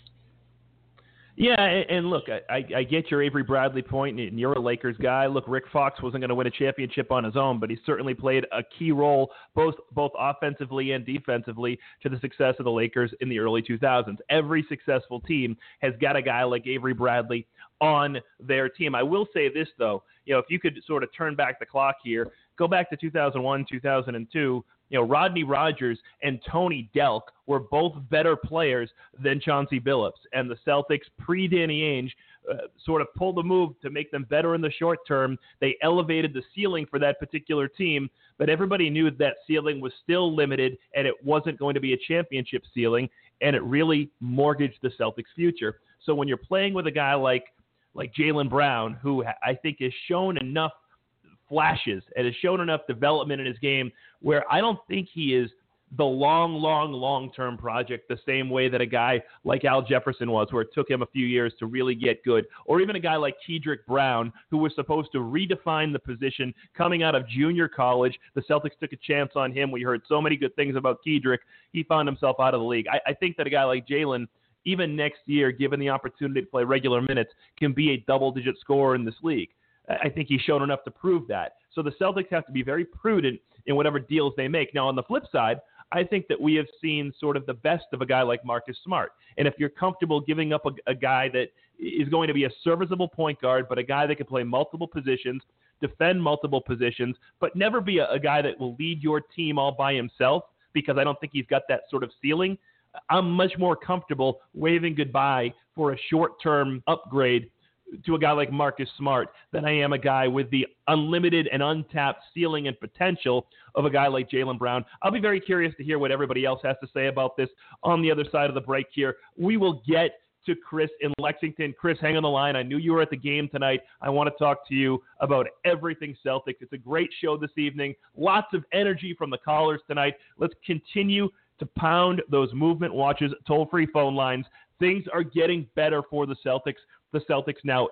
Yeah, and look, I get your Avery Bradley point, and you're a Lakers guy. Look, Rick Fox wasn't going to win a championship on his own, but he certainly played a key role both offensively and defensively to the success of the Lakers in the early 2000s. Every successful team has got a guy like Avery Bradley on their team. I will say this, though. If you could sort of turn back the clock here, go back to 2001, 2002, Rodney Rogers and Tony Delk were both better players than Chauncey Billups. And the Celtics, pre-Danny Ainge, sort of pulled the move to make them better in the short term. They elevated the ceiling for that particular team, but everybody knew that ceiling was still limited and it wasn't going to be a championship ceiling, and it really mortgaged the Celtics' future. So when you're playing with a guy like Jaylen Brown, who I think has shown enough flashes and has shown enough development in his game where I don't think he is the long-term project the same way that a guy like Al Jefferson was, where it took him a few years to really get good, or even a guy like Kedrick Brown, who was supposed to redefine the position coming out of junior college. The Celtics took a chance on him. We heard so many good things about Kedrick. He found himself out of the league. I think that a guy like Jaylen, even next year, given the opportunity to play regular minutes, can be a double-digit scorer in this league. I think he's shown enough to prove that. So the Celtics have to be very prudent in whatever deals they make. Now, on the flip side, I think that we have seen sort of the best of a guy like Marcus Smart. And if you're comfortable giving up a guy that is going to be a serviceable point guard, but a guy that can play multiple positions, defend multiple positions, but never be a guy that will lead your team all by himself, because I don't think he's got that sort of ceiling, I'm much more comfortable waving goodbye for a short-term upgrade to a guy like Marcus Smart than I am a guy with the unlimited and untapped ceiling and potential of a guy like Jaylen Brown. I'll be very curious to hear what everybody else has to say about this on the other side of the break here. We will get to Chris in Lexington. Chris, hang on the line. I knew you were at the game tonight. I want to talk to you about everything Celtics. It's a great show this evening. Lots of energy from the callers tonight. Let's continue to pound those movement watches, toll-free phone lines. Things are getting better for the Celtics. The Celtics now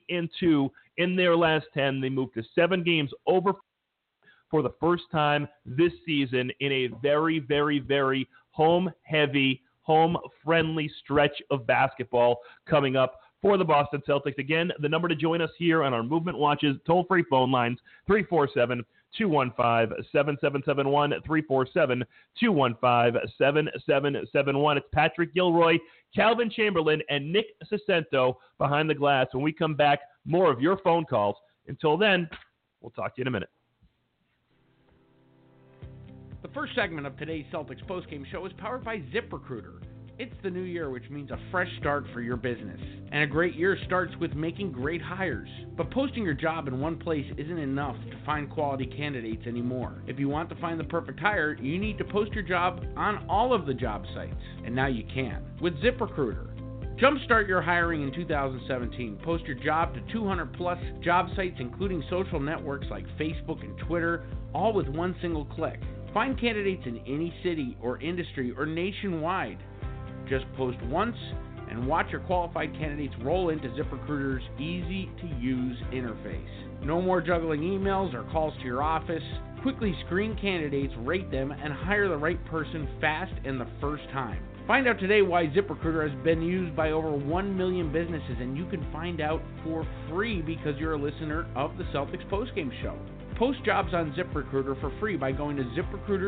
8-2 in their last 10. They moved to 7 games over for the first time this season in a very, very, very home-heavy, home-friendly stretch of basketball coming up for the Boston Celtics. Again, the number to join us here on our Movement Watches toll-free phone lines, 347-215-7771, 347-215-7771. It's Patrick Gilroy, Calvin Chamberlain, and Nick Sacento behind the glass. When we come back, more of your phone calls Until then, we'll talk to you in a minute. The first segment of today's Celtics postgame show is powered by ZipRecruiter. It's the new year, which means a fresh start for your business. And a great year starts with making great hires. But posting your job in one place isn't enough to find quality candidates anymore. If you want to find the perfect hire, you need to post your job on all of the job sites. And now you can with ZipRecruiter. Jumpstart your hiring in 2017. Post your job to 200-plus job sites, including social networks like Facebook and Twitter, all with one single click. Find candidates in any city or industry or nationwide. Just post once and watch your qualified candidates roll into ZipRecruiter's easy-to-use interface. No more juggling emails or calls to your office. Quickly screen candidates, rate them, and hire the right person fast and the first time. Find out today why ZipRecruiter has been used by over 1 million businesses, and you can find out for free because you're a listener of the Celtics postgame show. Post jobs on ZipRecruiter for free by going to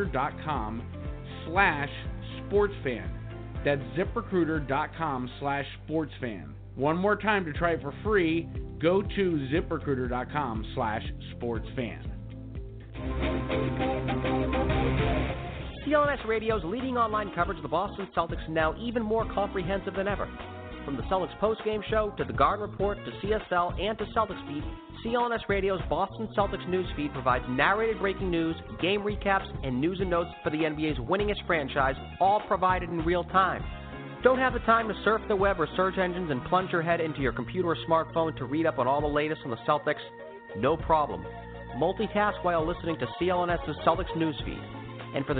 ZipRecruiter.com/sportsfan. That's ZipRecruiter.com/sportsfan. One more time to try it for free, go to ZipRecruiter.com/sportsfan. CLNS Radio's leading online coverage of the Boston Celtics now even more comprehensive than ever. From the Celtics postgame show to the Garden Report to CSL and to Celtics Beat, CLNS Radio's Boston Celtics newsfeed provides narrated breaking news, game recaps, and news and notes for the NBA's winningest franchise, all provided in real time. Don't have the time to surf the web or search engines and plunge your head into your computer or smartphone to read up on all the latest on the Celtics? No problem. Multitask while listening to CLNS's Celtics newsfeed. And for the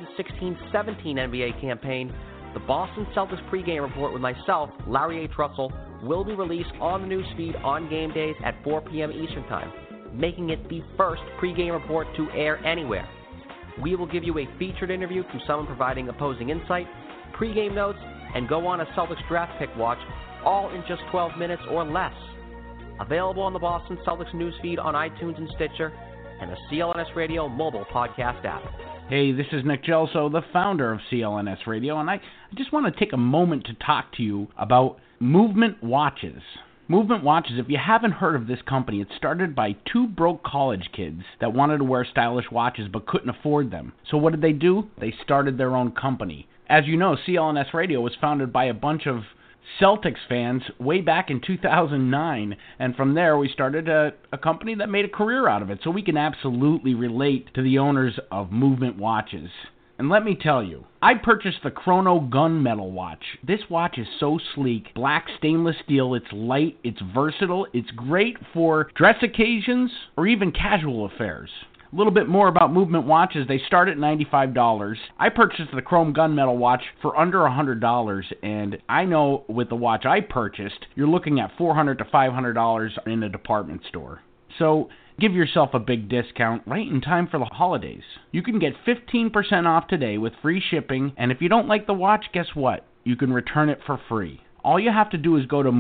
2016-17 NBA campaign, the Boston Celtics pregame report with myself, Larry H. Russell, will be released on the newsfeed on game days at 4 p.m. Eastern Time, making it the first pregame report to air anywhere. We will give you a featured interview from someone providing opposing insight, pregame notes, and go on a Celtics draft pick watch, all in just 12 minutes or less. Available on the Boston Celtics newsfeed on iTunes and Stitcher, and the CLNS Radio mobile podcast app. Hey, this is Nick Gelso, the founder of CLNS Radio, and I just want to take a moment to talk to you about Movement Watches. Movement Watches, if you haven't heard of this company, it started by two broke college kids that wanted to wear stylish watches but couldn't afford them. So what did they do? They started their own company. As you know, CLNS Radio was founded by a bunch of Celtics fans way back in 2009, and from there we started a company that made a career out of it, so we can absolutely relate to the owners of Movement Watches. And let me tell you, I purchased the Chrono Gunmetal watch. This watch is so sleek, black stainless steel, it's light, it's versatile, it's great for dress occasions or even casual affairs. A little bit more about Movement Watches. They start at $95. I purchased the Chrome Gunmetal watch for under $100, and I know with the watch I purchased, you're looking at $400 to $500 in a department store. So give yourself a big discount right in time for the holidays. You can get 15% off today with free shipping, and if you don't like the watch, guess what? You can return it for free. All you have to do is go to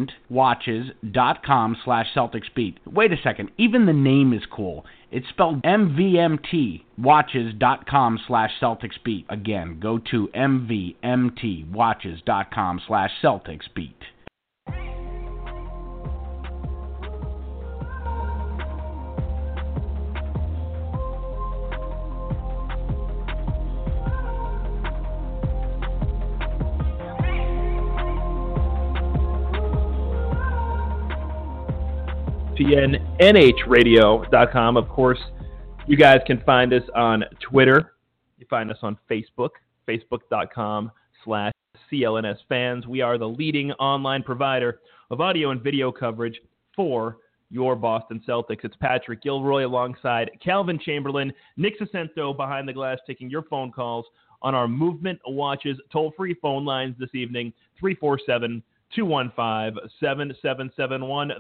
movementwatches.com/CelticsBeat. Wait a second, even the name is cool. It's spelled MVMT, watches.com/CelticsBeat. Again, go to MVMT, watches.com/CelticsBeat. TNNHradio.com. Of course, you guys can find us on Twitter. You find us on Facebook, facebook.com/CLNSfans. We are the leading online provider of audio and video coverage for your Boston Celtics. It's Patrick Gilroy alongside Calvin Chamberlain, Nick Sacento behind the glass taking your phone calls on our Movement Watches toll-free phone lines this evening, 347-215-7771,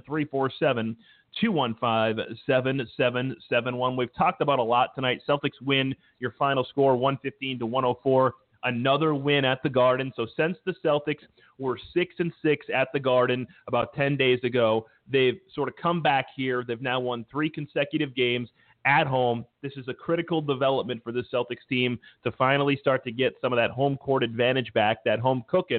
347-215-7771. We've talked about a lot tonight. Celtics win, your final score 115-104. Another win at the Garden. So since the Celtics were 6-6 at the Garden about 10 days ago, they've sort of come back here. They've now won 3 consecutive games at home. This is a critical development for the Celtics team to finally start to get some of that home court advantage back, that home cooking.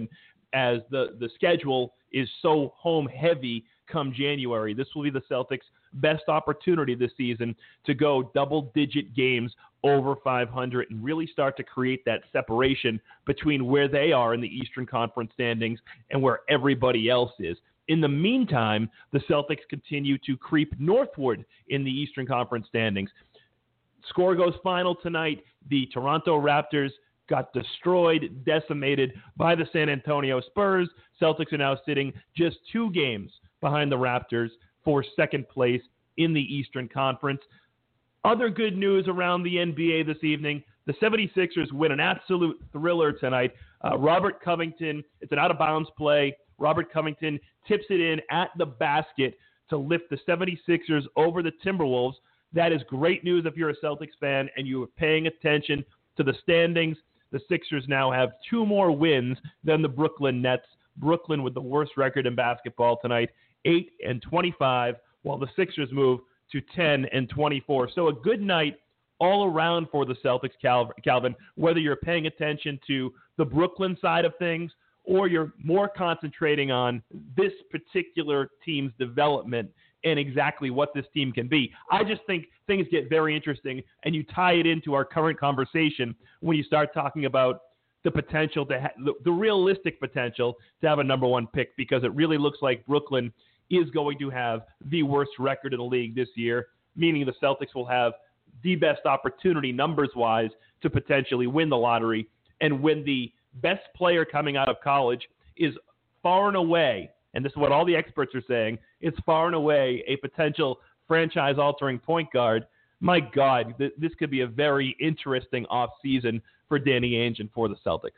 as the schedule is so home heavy come January. This will be the Celtics' best opportunity this season to go double-digit games over 500 and really start to create that separation between where they are in the Eastern Conference standings and where everybody else is. In the meantime, the Celtics continue to creep northward in the Eastern Conference standings. Score goes final tonight. The Toronto Raptors got destroyed, decimated by the San Antonio Spurs. Celtics are now sitting just 2 games behind the Raptors for second place in the Eastern Conference. Other good news around the NBA this evening. The 76ers win an absolute thriller tonight. Robert Covington, it's an out-of-bounds play. Robert Covington tips it in at the basket to lift the 76ers over the Timberwolves. That is great news if you're a Celtics fan and you are paying attention to the standings. The Sixers now have 2 more wins than the Brooklyn Nets. Brooklyn with the worst record in basketball tonight, 8-25, while the Sixers move to 10-24. So a good night all around for the Celtics, Calvin, whether you're paying attention to the Brooklyn side of things or you're more concentrating on this particular team's development and exactly what this team can be. I just think things get very interesting, and you tie it into our current conversation when you start talking about the potential to the realistic potential to have a number 1 pick, because it really looks like Brooklyn is going to have the worst record in the league this year, meaning the Celtics will have the best opportunity numbers-wise to potentially win the lottery. And when the best player coming out of college is far and away, and this is what all the experts are saying, it's far and away a potential franchise-altering point guard, my God, this could be a very interesting offseason for Danny Ainge and for the Celtics.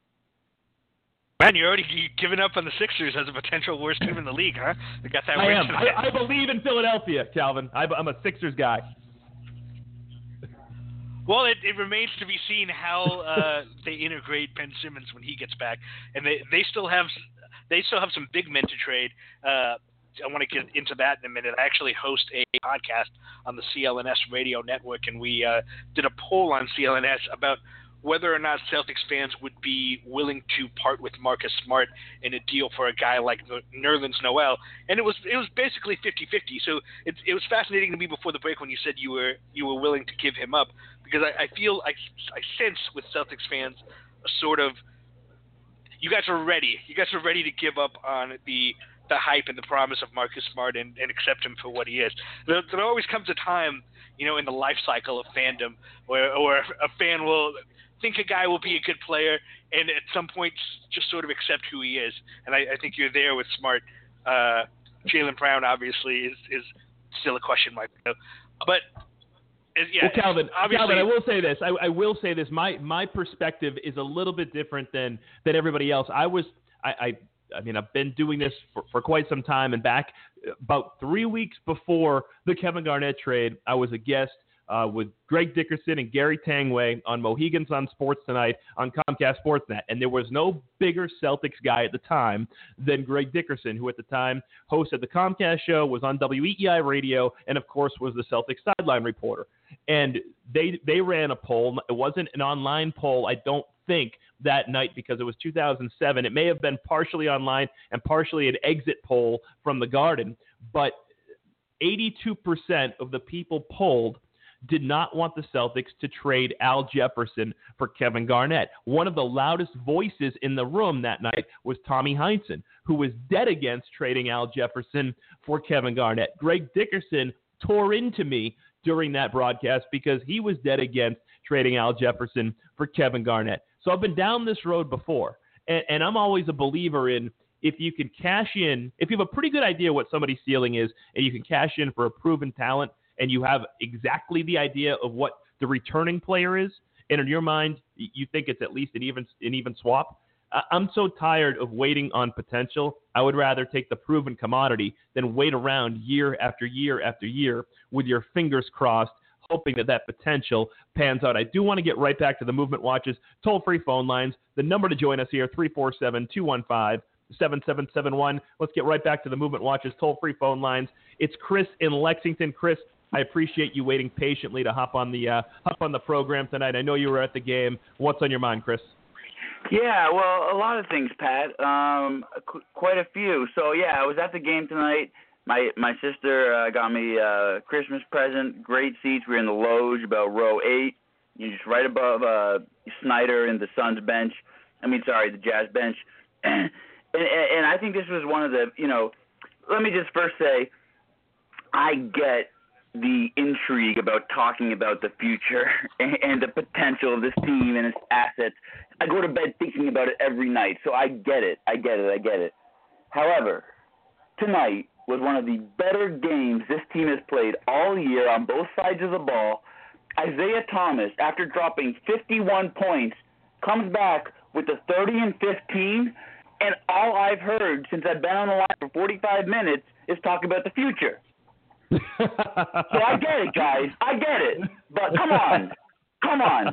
Man, you're already giving up on the Sixers as a potential worst team in the league, huh? You got that I am. I believe in Philadelphia, Calvin. I'm a Sixers guy. Well, it remains to be seen how they integrate Ben Simmons when he gets back, and they still have some big men to trade. I want to get into that in a minute. I actually host a podcast on the CLNS radio network, and we did a poll on CLNS about whether or not Celtics fans would be willing to part with Marcus Smart in a deal for a guy like Nerlens Noel, and it was basically 50-50. So it was fascinating to me before the break when you said you were willing to give him up, because I sense with Celtics fans a sort of, you guys are ready to give up on the hype and the promise of Marcus Smart and accept him for what he is. There always comes a time, in the life cycle of fandom where a fan will think a guy will be a good player and at some point just sort of accept who he is. And I think you're there with Smart. Jaylen Brown obviously is still a question mark. But yeah, well, Calvin, I will say this. I will say this. My perspective is a little bit different than everybody else. I've been doing this for quite some time, and back about 3 weeks before the Kevin Garnett trade, I was a guest with Greg Dickerson and Gary Tangway on Mohegans on Sports Tonight on Comcast Sportsnet, and there was no bigger Celtics guy at the time than Greg Dickerson, who at the time hosted the Comcast show, was on WEEI radio, and of course was the Celtics sideline reporter. And they ran a poll. It wasn't an online poll, I don't think, that night, because it was 2007. It may have been partially online and partially an exit poll from the Garden, but 82% of the people polled did not want the Celtics to trade Al Jefferson for Kevin Garnett. One of the loudest voices in the room that night was Tommy Heinsohn, who was dead against trading Al Jefferson for Kevin Garnett. Greg Dickerson tore into me during that broadcast because he was dead against trading Al Jefferson for Kevin Garnett. So I've been down this road before, and I'm always a believer in, if you can cash in, if you have a pretty good idea what somebody's ceiling is, and you can cash in for a proven talent, and you have exactly the idea of what the returning player is, and in your mind you think it's at least an even swap, I'm so tired of waiting on potential. I would rather take the proven commodity than wait around year after year after year with your fingers crossed, hoping that potential pans out. I do want to get right back to the Movement Watches toll-free phone lines. The number to join us here, 347-215-7771. Let's get right back to the Movement Watches toll-free phone lines. It's Chris in Lexington. Chris, I appreciate you waiting patiently to hop on the program tonight. I know you were at the game. What's on your mind, Chris? Yeah, well, a lot of things, Pat. Quite a few. So yeah, I was at the game tonight. My sister got me a Christmas present. Great seats. We were in the loge, about row 8. You're just right above Snyder and the Suns bench. The Jazz bench. And I think this was one of the, let me just first say, I get the intrigue about talking about the future and the potential of this team and its assets. I go to bed thinking about it every night, so I get it. However, tonight was one of the better games this team has played all year on both sides of the ball. Isaiah Thomas, after dropping 51 points, comes back with a 30 and 15, and all I've heard since I've been on the line for 45 minutes is talk about the future. So I get it, guys. I get it. But come on.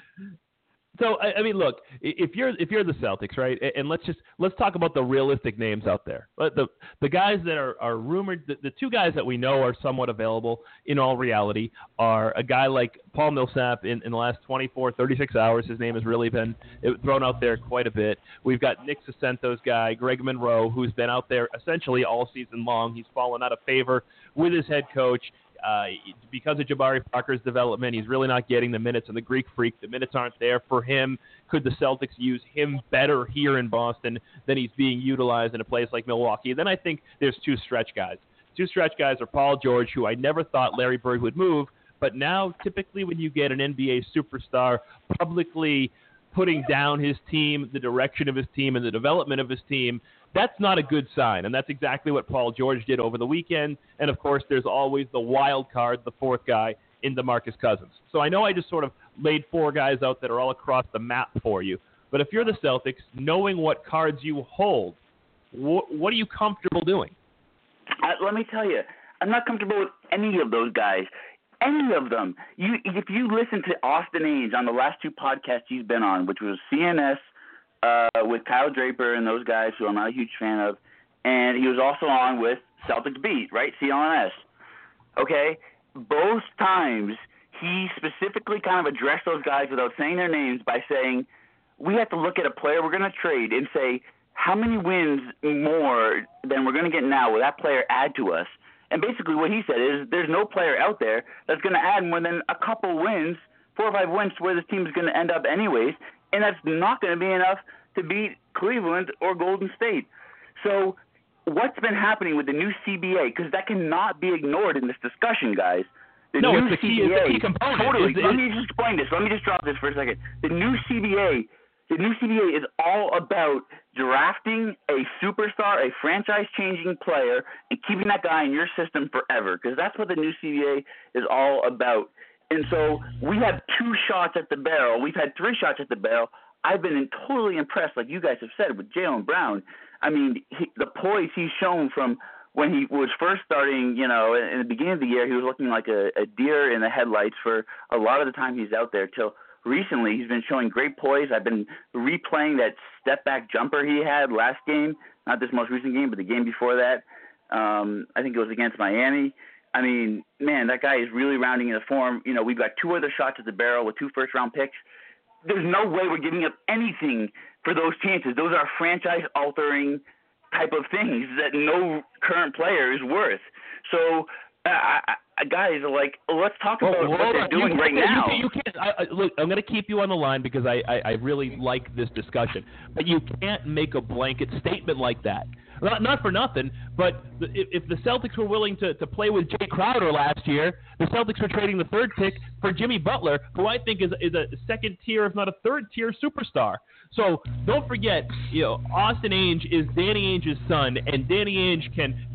So look, if you're the Celtics, right, and let's talk about the realistic names out there. The guys that are rumored, the two guys that we know are somewhat available in all reality are a guy like Paul Millsap in the last 24, 36 hours. His name has really been thrown out there quite a bit. We've got Nick Cisento's guy, Greg Monroe, who's been out there essentially all season long. He's fallen out of favor with his head coach. Because of Jabari Parker's development, he's really not getting the minutes, and the Greek Freak, the minutes aren't there for him. Could the Celtics use him better here in Boston than he's being utilized in a place like Milwaukee? Then I think there's two stretch guys. Two stretch guys are Paul George, who I never thought Larry Bird would move, but now typically when you get an NBA superstar publicly putting down his team, the direction of his team, and the development of his team, that's not a good sign, and that's exactly what Paul George did over the weekend. And, of course, there's always the wild card, the fourth guy, in DeMarcus Cousins. So I know I just sort of laid four guys out that are all across the map for you. But if you're the Celtics, knowing what cards you hold, what are you comfortable doing? Let me tell you, I'm not comfortable with any of those guys. Any of them. If you listen to Austin Ainge on the last two podcasts he's been on, which was CNS, with Kyle Draper and those guys who I'm not a huge fan of, and he was also on with Celtics Beat, right, CLNS. Okay? Both times he specifically kind of addressed those guys without saying their names by saying, we have to look at a player we're going to trade and say, how many wins more than we're going to get now will that player add to us? And basically what he said is there's no player out there that's going to add more than a couple wins, 4 or 5 wins to where this team is going to end up anyways, and that's not going to be enough to beat Cleveland or Golden State. So what's been happening with the new CBA? Because that cannot be ignored in this discussion, guys. The new it's CBA, it's a key component. Totally. Let me just explain this. Let me just drop this for a second. The new CBA is all about drafting a superstar, a franchise-changing player, and keeping that guy in your system forever, because that's what the new CBA is all about. And so we have 2 shots at the barrel. We've had 3 shots at the barrel. I've been totally impressed, like you guys have said, with Jaylen Brown. I mean, the poise he's shown from when he was first starting, in the beginning of the year, he was looking like a deer in the headlights for a lot of the time he's out there till recently. He's been showing great poise. I've been replaying that step-back jumper he had last game, not this most recent game, but the game before that. I think it was against Miami. I mean, man, that guy is really rounding into form. We've got 2 other shots at the barrel with 2 first-round picks. There's no way we're giving up anything for those chances. Those are franchise-altering type of things that no current player is worth. So, guys, let's talk about what they're doing right now. You can't, look, I'm going to keep you on the line because I really like this discussion. But you can't make a blanket statement like that. Not for nothing, but if the Celtics were willing to play with Jay Crowder last year, the Celtics were trading the 3rd pick for Jimmy Butler, who I think is a 2nd tier, if not a 3rd tier superstar. So don't forget, Austin Ainge is Danny Ainge's son, and Danny Ainge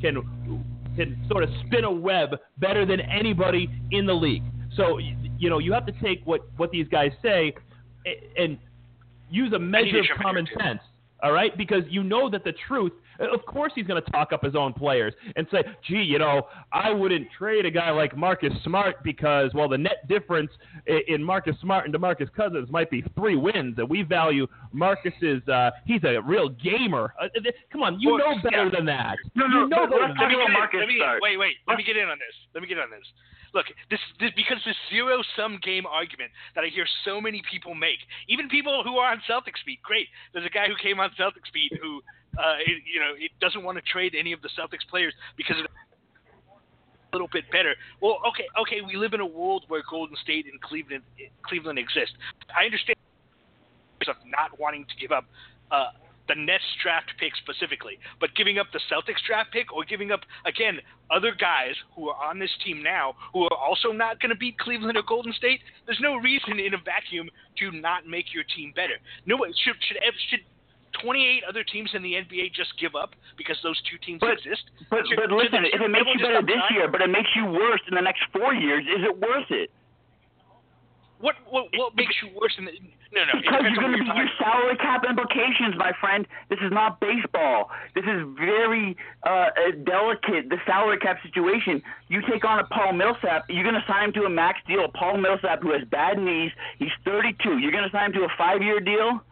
can sort of spin a web better than anybody in the league. So you have to take what these guys say and use a measure of common sense. All right, because you know that the truth Of course he's going to talk up his own players and say, gee, I wouldn't trade a guy like Marcus Smart because, well, the net difference in Marcus Smart and DeMarcus Cousins might be 3 wins, and we value Marcus's he's a real gamer. Come on, you know better than that. No, you know better than that. Wait. Let me get in on this. Look, this because this zero-sum game argument that I hear so many people make, even people who are on Celtics beat. Great, there's a guy who came on Celtics beat who, it doesn't want to trade any of the Celtics players because it's a little bit better. Well, okay, we live in a world where Golden State and Cleveland exist. I understand of not wanting to give up the Nets draft pick specifically, but giving up the Celtics draft pick or giving up, again, other guys who are on this team now who are also not going to beat Cleveland or Golden State, there's no reason in a vacuum to not make your team better. No, should 28 other teams in the NBA just give up because those two teams exist? But listen, if it makes you better this year, but it makes you worse in the next 4 years, is it worth it? What makes you worse than No. Because you're going to be your salary cap implications, my friend. This is not baseball. This is very delicate, the salary cap situation. You take on a Paul Millsap, you're going to sign him to a max deal. Paul Millsap, who has bad knees, he's 32. You're going to sign him to a 5-year deal?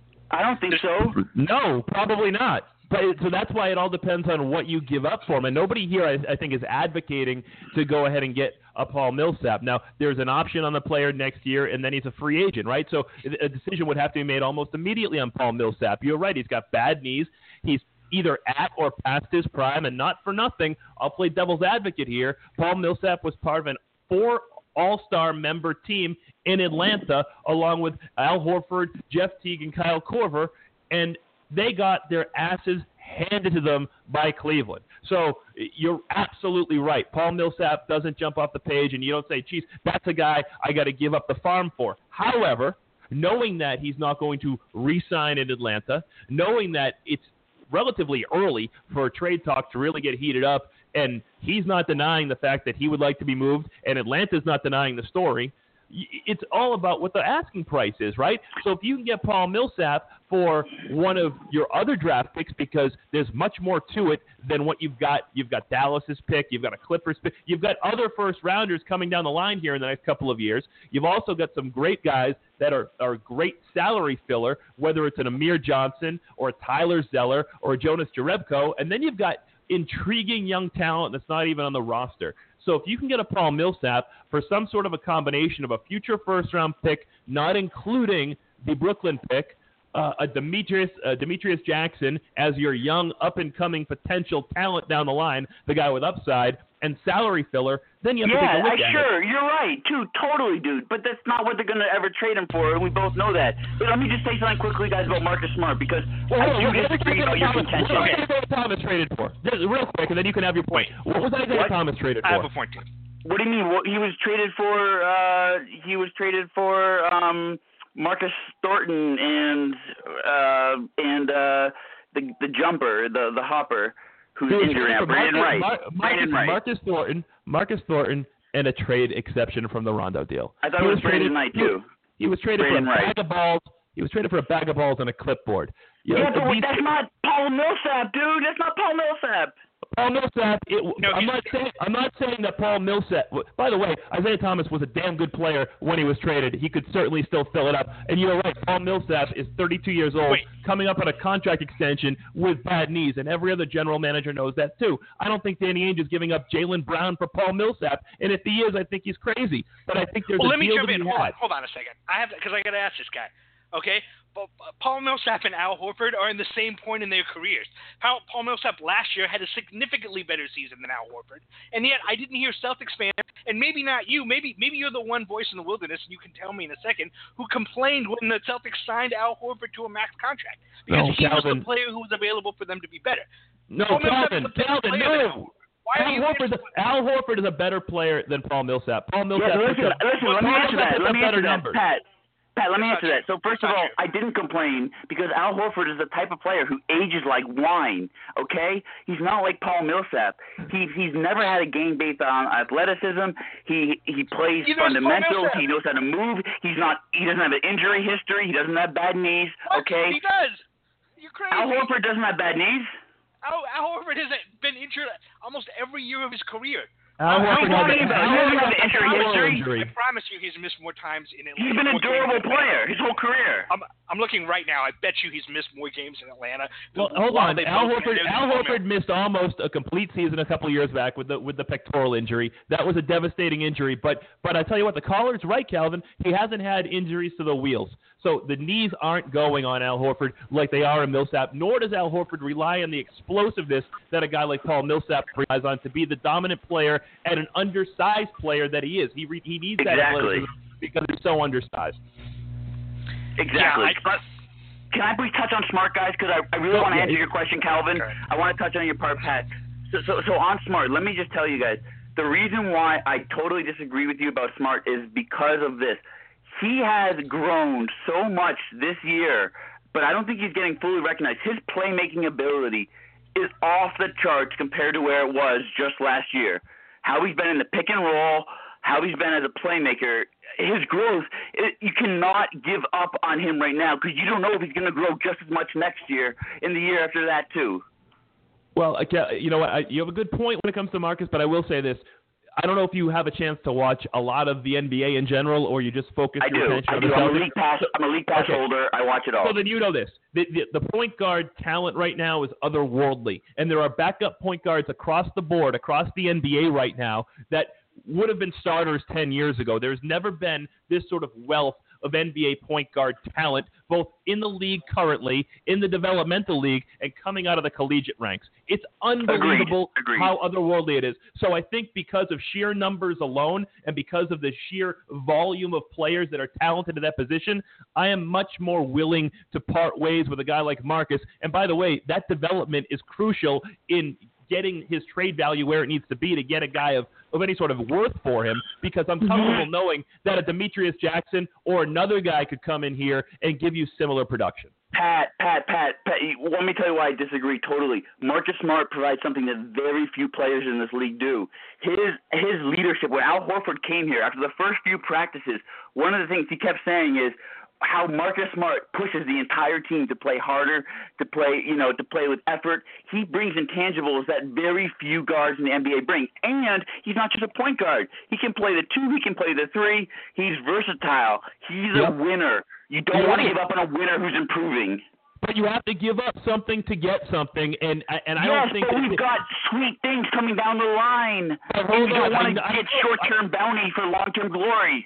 I don't think so. No, probably not. So that's why it all depends on what you give up for him. And nobody here, I think, is advocating to go ahead and get a Paul Millsap. Now, there's an option on the player next year, and then he's a free agent, right? So a decision would have to be made almost immediately on Paul Millsap. You're right. He's got bad knees. He's either at or past his prime, and not for nothing, I'll play devil's advocate here. Paul Millsap was part of an 4 All-Star member team in Atlanta, along with Al Horford, Jeff Teague, and Kyle Korver, and they got their asses handed to them by Cleveland. So you're absolutely right. Paul Millsap doesn't jump off the page, and you don't say, geez, that's a guy I got to give up the farm for. However, knowing that he's not going to re-sign in Atlanta, knowing that it's relatively early for trade talk to really get heated up, and he's not denying the fact that he would like to be moved, and Atlanta's not denying the story, it's all about what the asking price is, right? So if you can get Paul Millsap for one of your other draft picks, because there's much more to it than what you've got. You've got Dallas's pick. You've got a Clippers pick. You've got other first-rounders coming down the line here in the next couple of years. You've also got some great guys that are great salary filler, whether it's an Amir Johnson or a Tyler Zeller or a Jonas Jerebko. And then you've got intriguing young talent that's not even on the roster. So if you can get a Paul Millsap for some sort of a combination of a future first-round pick, not including the Brooklyn pick, a Demetrius Jackson as your young, up-and-coming potential talent down the line, the guy with upside, and salary filler, then you have to take a look at it. Sure, you're right, too, totally, dude. But that's not what they're going to ever trade him for, and we both know that. But let me just say something quickly, guys, about Marcus Smart, because I do disagree about your contention. What was Isaiah Thomas traded for? Real quick, and then you can have your point. What was Isaiah Thomas traded for? I have a point, too. What do you mean? He was traded for Marcus Thornton and the jumper, the hopper, who's injured now. Brandon Wright. Marcus Thornton, and a trade exception from the Rondo deal. I thought it was Brandon Knight too. He was traded for a bag of balls. He was traded for a bag of balls and a clipboard. But that's not Paul Millsap, dude. That's not Paul Millsap. Paul Millsap, I'm not saying that Paul Millsap, by the way, Isaiah Thomas was a damn good player when he was traded. He could certainly still fill it up. And you're right, Paul Millsap is 32 years old, coming up on a contract extension with bad knees, and every other general manager knows that too. I don't think Danny Ainge is giving up Jaylen Brown for Paul Millsap, and if he is, I think he's crazy. But I think there's a deal to be had. Hold on a second. Because I got to ask this guy. Okay? Paul Millsap and Al Horford are in the same point in their careers. Paul Millsap last year had a significantly better season than Al Horford, and yet I didn't hear Celtics fans, and maybe not you, maybe you're the one voice in the wilderness, and you can tell me in a second, who complained when the Celtics signed Al Horford to a max contract because he was the player who was available for them to be better. No, Calvin, no. Al Horford is a better player than Paul Millsap. Paul Millsap. Listen, let me answer that. Pat, let me answer that. So first of all, I didn't complain because Al Horford is the type of player who ages like wine, okay? He's not like Paul Millsap. He's never had a game based on athleticism. He plays fundamentals. He knows how to move. He doesn't have an injury history. He doesn't have bad knees, okay? He does. You're crazy. Al Horford doesn't have bad knees? Al Horford has been injured almost every year of his career. Al Horford talking about? He doesn't have an injury history. I promise you, he's missed more times in Atlanta. He's been a durable player his whole career. I'm looking right now. I bet you he's missed more games in Atlanta. Well, hold on. Al Horford missed almost a complete season a couple of years back with the pectoral injury. That was a devastating injury. But I tell you what, the caller's right, Calvin. He hasn't had injuries to the wheels. So the knees aren't going on Al Horford like they are in Millsap, nor does Al Horford rely on the explosiveness that a guy like Paul Millsap relies on to be the dominant player and an undersized player that he is. He needs that athleticism because he's so undersized. Exactly. Can I please touch on Smart, guys? Because I really want to answer your question, Calvin. Okay. I want to touch on your part, Pat. So on Smart, let me just tell you guys, the reason why I totally disagree with you about Smart is because of this. He has grown so much this year, but I don't think he's getting fully recognized. His playmaking ability is off the charts compared to where it was just last year. How he's been in the pick and roll, how he's been as a playmaker, his growth, you cannot give up on him right now because you don't know if he's going to grow just as much next year and the year after that too. Well, you know what? You have a good point when it comes to Marcus, but I will say this. I don't know if you have a chance to watch a lot of the NBA in general, or you just focus your attention on the Celtics. I'm a league pass holder. I watch it all. So then you know this. The point guard talent right now is otherworldly, and there are backup point guards across the board, across the NBA right now, that would have been starters 10 years ago. There's never been this sort of wealth of NBA point guard talent, both in the league currently, in the developmental league, and coming out of the collegiate ranks. It's unbelievable how otherworldly it is. So I think because of sheer numbers alone and because of the sheer volume of players that are talented at that position, I am much more willing to part ways with a guy like Marcus. And by the way, that development is crucial in getting his trade value where it needs to be to get a guy of any sort of worth for him, because I'm comfortable knowing that a Demetrius Jackson or another guy could come in here and give you similar production. Pat, let me tell you why I disagree totally. Marcus Smart provides something that very few players in this league do. His leadership, when Al Horford came here, after the first few practices, one of the things he kept saying is how Marcus Smart pushes the entire team to play harder, to play with effort. He brings intangibles that very few guards in the NBA bring. And he's not just a point guard. He can play the 2, he can play the 3. He's versatile. He's a winner. You don't want to give up on a winner who's improving. But you have to give up something to get something, and I don't think we've got sweet things coming down the line. And you don't want to get short-term bounty for long-term glory.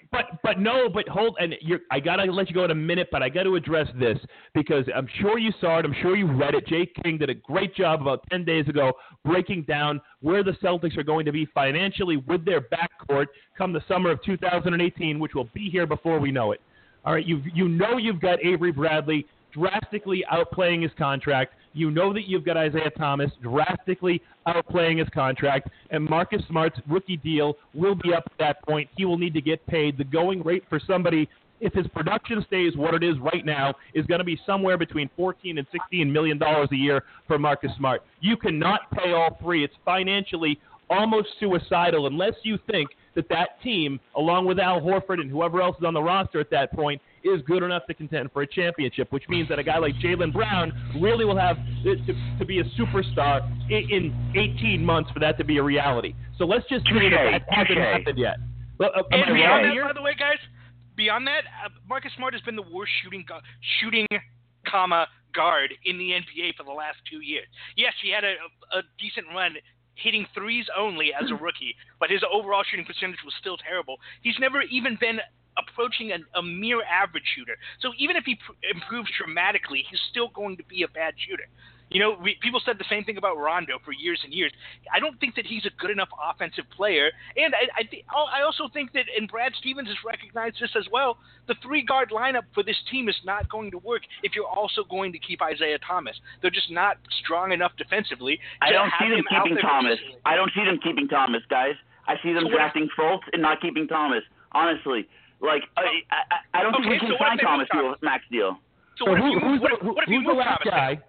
I gotta let you go in a minute, but I got to address this because I'm sure you saw it. I'm sure you read it. Jake King did a great job about 10 days ago breaking down where the Celtics are going to be financially with their backcourt come the summer of 2018, which will be here before we know it. All right, you've got Avery Bradley drastically outplaying his contract. You know that you've got Isaiah Thomas drastically outplaying his contract, and Marcus Smart's rookie deal will be up at that point. He will need to get paid. The going rate for somebody, if his production stays what it is right now, is going to be somewhere between $14 and $16 million a year for Marcus Smart. You cannot pay all three. It's financially almost suicidal unless you think that team, along with Al Horford and whoever else is on the roster at that point, is good enough to contend for a championship, which means that a guy like Jaylen Brown really will have to be a superstar in 18 months for that to be a reality. So let's just say that hasn't happened yet. Well, and beyond that, by the way, guys, beyond that, Marcus Smart has been the worst shooting guard in the NBA for the last 2 years. Yes, he had a decent run hitting threes only as a rookie, but his overall shooting percentage was still terrible. He's never even been approaching a mere average shooter. So even if he improves dramatically, he's still going to be a bad shooter. You know, people said the same thing about Rondo for years and years. I don't think that he's a good enough offensive player. And I also think that, and Brad Stevens has recognized this as well, the 3-guard lineup for this team is not going to work if you're also going to keep Isaiah Thomas. They're just not strong enough defensively. I don't see them keeping Thomas. I don't see them keeping Thomas, guys. I see them drafting Fultz and not keeping Thomas, honestly. Like, I don't think we can sign Thomas to a max deal. So what if you move Thomas?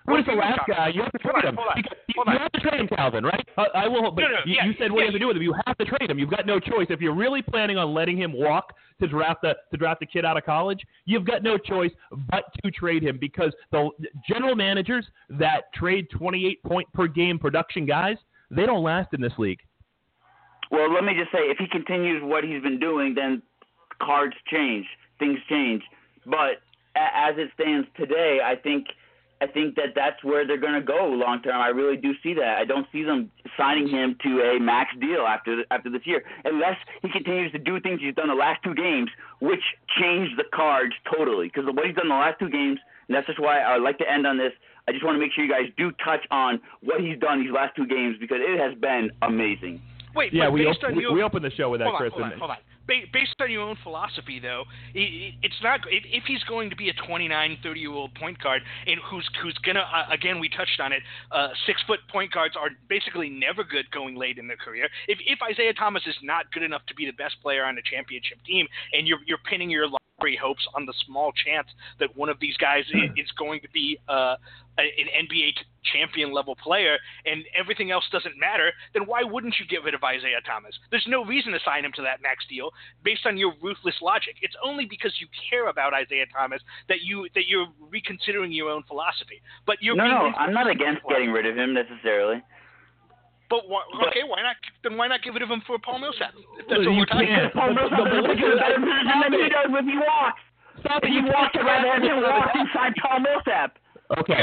Who's the last guy? You have to trade him. You have to trade him, Calvin, right? I will. But you said what you have to do with him. You have to trade him. You've got no choice. If you're really planning on letting him walk to draft the kid out of college, you've got no choice but to trade him, because the general managers that trade 28-point per game production guys, they don't last in this league. Well, let me just say, if he continues what he's been doing, then cards change, things change. But as it stands today, I think that that's where they're going to go long term. I really do see that. I don't see them signing him to a max deal after this year, unless he continues to do things he's done the last two games, which change the cards totally. Because what he's done the last two games, and that's just why I like to end on this. I just want to make sure you guys do touch on what he's done these last two games, because it has been amazing. Wait, yeah, we opened the show with that, Chris. Hold on. Based on your own philosophy, though, it's not if he's going to be a 29, 30-year-old point guard and who's gonna again, we touched on it, 6-foot point guards are basically never good going late in their career. If Isaiah Thomas is not good enough to be the best player on a championship team, and you're pinning your lottery hopes on the small chance that one of these guys is going to be an NBA champion level player, and everything else doesn't matter, then why wouldn't you get rid of Isaiah Thomas? There's no reason to sign him to that max deal based on your ruthless logic. It's only because you care about Isaiah Thomas that you're reconsidering your own philosophy. But you're I'm not against getting rid of him necessarily. But why not? Then why not get rid of him for Paul Millsap? If that's what we're talking about. Paul Millsap is better than he does when he walks. If he walks, I'd rather have him walk inside Paul Millsap. Okay,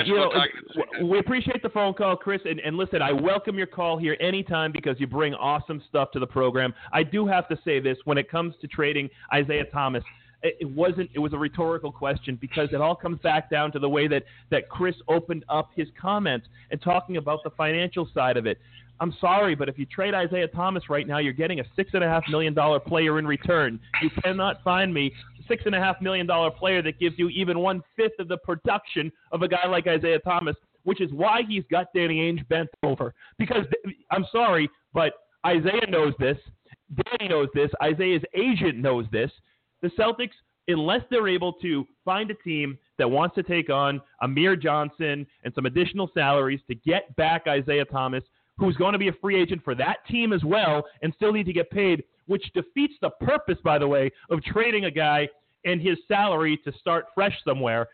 we appreciate the phone call, Chris, and listen, I welcome your call here anytime because you bring awesome stuff to the program. I do have to say this, when it comes to trading Isaiah Thomas, it was a rhetorical question, because it all comes back down to the way that Chris opened up his comments and talking about the financial side of it. I'm sorry, but if you trade Isaiah Thomas right now, you're getting a $6.5 million player in return. You cannot find me a $6.5 million player that gives you even 1/5 of the production of a guy like Isaiah Thomas, which is why he's got Danny Ainge bent over. Because, I'm sorry, but Isaiah knows this. Danny knows this. Isaiah's agent knows this. The Celtics, unless they're able to find a team that wants to take on Amir Johnson and some additional salaries to get back Isaiah Thomas, who's going to be a free agent for that team as well and still need to get paid, which defeats the purpose, by the way, of trading a guy and his salary to start fresh somewhere.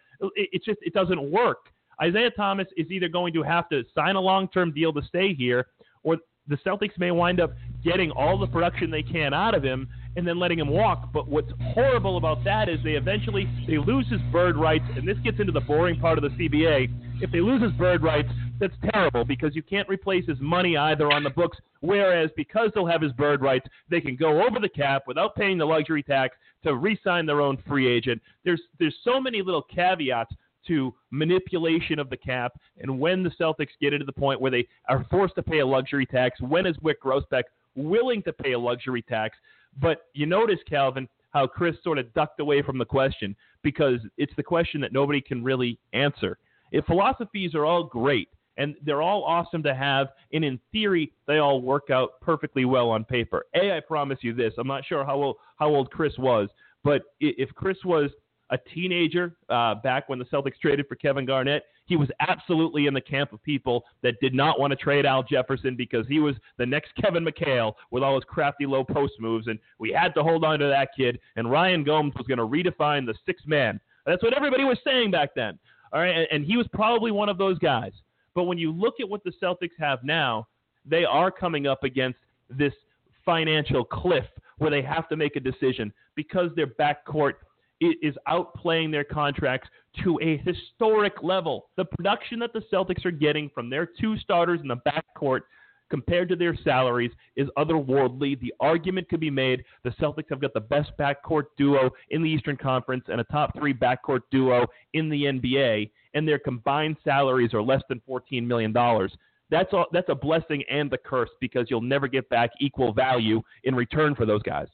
It doesn't work. Isaiah Thomas is either going to have to sign a long-term deal to stay here, or the Celtics may wind up getting all the production they can out of him and then letting him walk. But what's horrible about that is they lose his bird rights, and this gets into the boring part of the CBA. If they lose his bird rights, that's terrible, because you can't replace his money either on the books, whereas because they'll have his bird rights, they can go over the cap without paying the luxury tax to re-sign their own free agent. There's so many little caveats to manipulation of the cap, and when the Celtics get into the point where they are forced to pay a luxury tax, when is Wyc Grousbeck willing to pay a luxury tax? But you notice, Calvin, how Chris sort of ducked away from the question, because it's the question that nobody can really answer. If philosophies are all great, and they're all awesome to have, and in theory, they all work out perfectly well on paper. I promise you this. I'm not sure how old Chris was, but if Chris was a teenager back when the Celtics traded for Kevin Garnett, he was absolutely in the camp of people that did not want to trade Al Jefferson because he was the next Kevin McHale with all his crafty low post moves, and we had to hold on to that kid, and Ryan Gomes was going to redefine the sixth man. That's what everybody was saying back then. All right, and he was probably one of those guys. But when you look at what the Celtics have now, they are coming up against this financial cliff where they have to make a decision because their backcourt is outplaying their contracts to a historic level. The production that the Celtics are getting from their two starters in the backcourt compared to their salaries is otherworldly. The argument could be made the Celtics have got the best backcourt duo in the Eastern Conference and a top 3 backcourt duo in the NBA, and their combined salaries are less than $14 million. That's a blessing and a curse because you'll never get back equal value in return for those guys.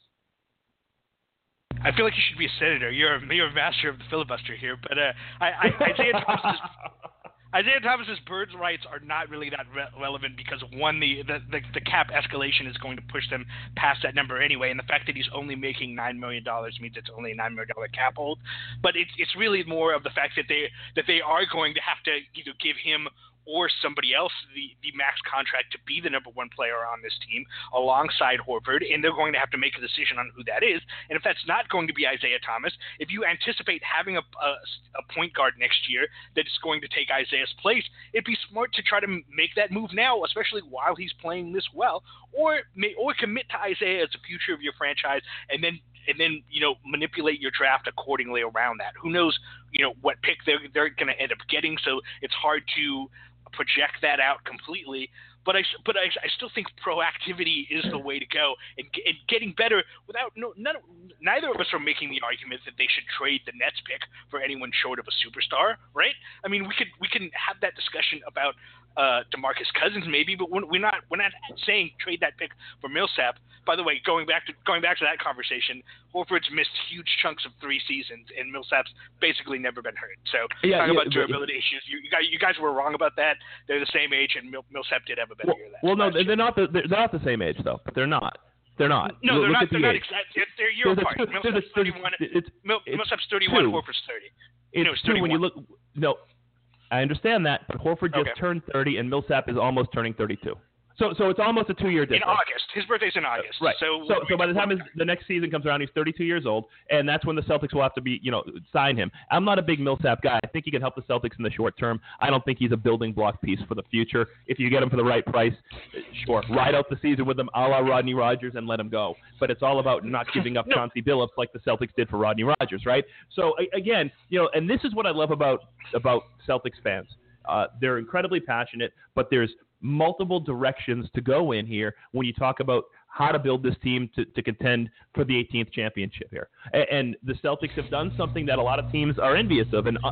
I feel like you should be a senator. You're a master of the filibuster here, but Isaiah Thomas is Isaiah Thomas's birds rights are not really that relevant because, one, the cap escalation is going to push them past that number anyway, and the fact that he's only making $9 million means it's only a $9 million cap hold. But it's really more of the fact that they are going to have to either give him or somebody else the max contract to be the number one player on this team alongside Horford, and they're going to have to make a decision on who that is. And if that's not going to be Isaiah Thomas, if you anticipate having a point guard next year that is going to take Isaiah's place, it'd be smart to try to make that move now, especially while he's playing this well, or commit to Isaiah as the future of your franchise, and then manipulate your draft accordingly around that. Who knows, what pick they're going to end up getting, so it's hard to project that out completely. But I still think proactivity is the way to go, and getting better without neither of us are making the argument that they should trade the Nets pick for anyone short of a superstar, right? I mean, we can have that discussion about DeMarcus Cousins maybe, but we're not saying trade that pick for Millsap. By the way, going back to that conversation, Horford's missed huge chunks of 3 seasons, and Millsap's basically never been hurt. So talking about durability issues, you guys were wrong about that. They're the same age, and Millsap did have a better year. They're not the same age though. But they're not. They're not. No, they're not. They're not exactly. They're a year apart. Millsap's 31. Millsap's 31. Horford's 30. It's 31. When you look. No, I understand that, but Horford just turned 30, and Millsap is almost turning 32. So it's almost a 2-year difference. In August. His birthday's in August. Right. So by the time the next season comes around, he's 32 years old, and that's when the Celtics will have to sign him. I'm not a big Millsap guy. I think he can help the Celtics in the short term. I don't think he's a building block piece for the future. If you get him for the right price, sure, ride out the season with him a la Rodney Rogers and let him go. But it's all about not giving up Chauncey Billups like the Celtics did for Rodney Rogers, right? So again, and this is what I love about Celtics fans. They're incredibly passionate, but there's multiple directions to go in here when you talk about how to build this team to contend for the 18th championship here. And the Celtics have done something that a lot of teams are envious of and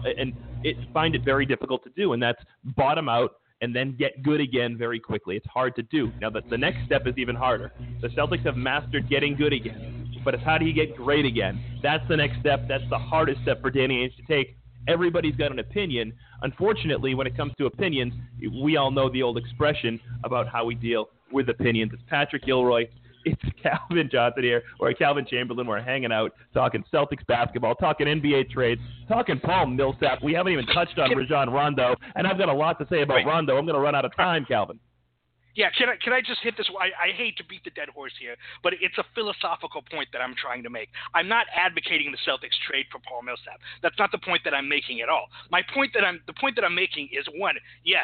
find it very difficult to do, and that's bottom out and then get good again very quickly. It's hard to do. Now, the next step is even harder. The Celtics have mastered getting good again, but it's how do you get great again? That's the next step. That's the hardest step for Danny Ainge to take. Everybody's got an opinion. Unfortunately, when it comes to opinions, we all know the old expression about how we deal with opinions. It's Patrick Gilroy. It's Calvin Johnson here, or Calvin Chamberlain. We're hanging out, talking Celtics basketball, talking NBA trades, talking Paul Millsap. We haven't even touched on Rajon Rondo, and I've got a lot to say about Rondo. I'm going to run out of time, Calvin. Yeah, can I just hit this? I hate to beat the dead horse here, but it's a philosophical point that I'm trying to make. I'm not advocating the Celtics trade for Paul Millsap. That's not the point that I'm making at all. The point that I'm making is, one, yes,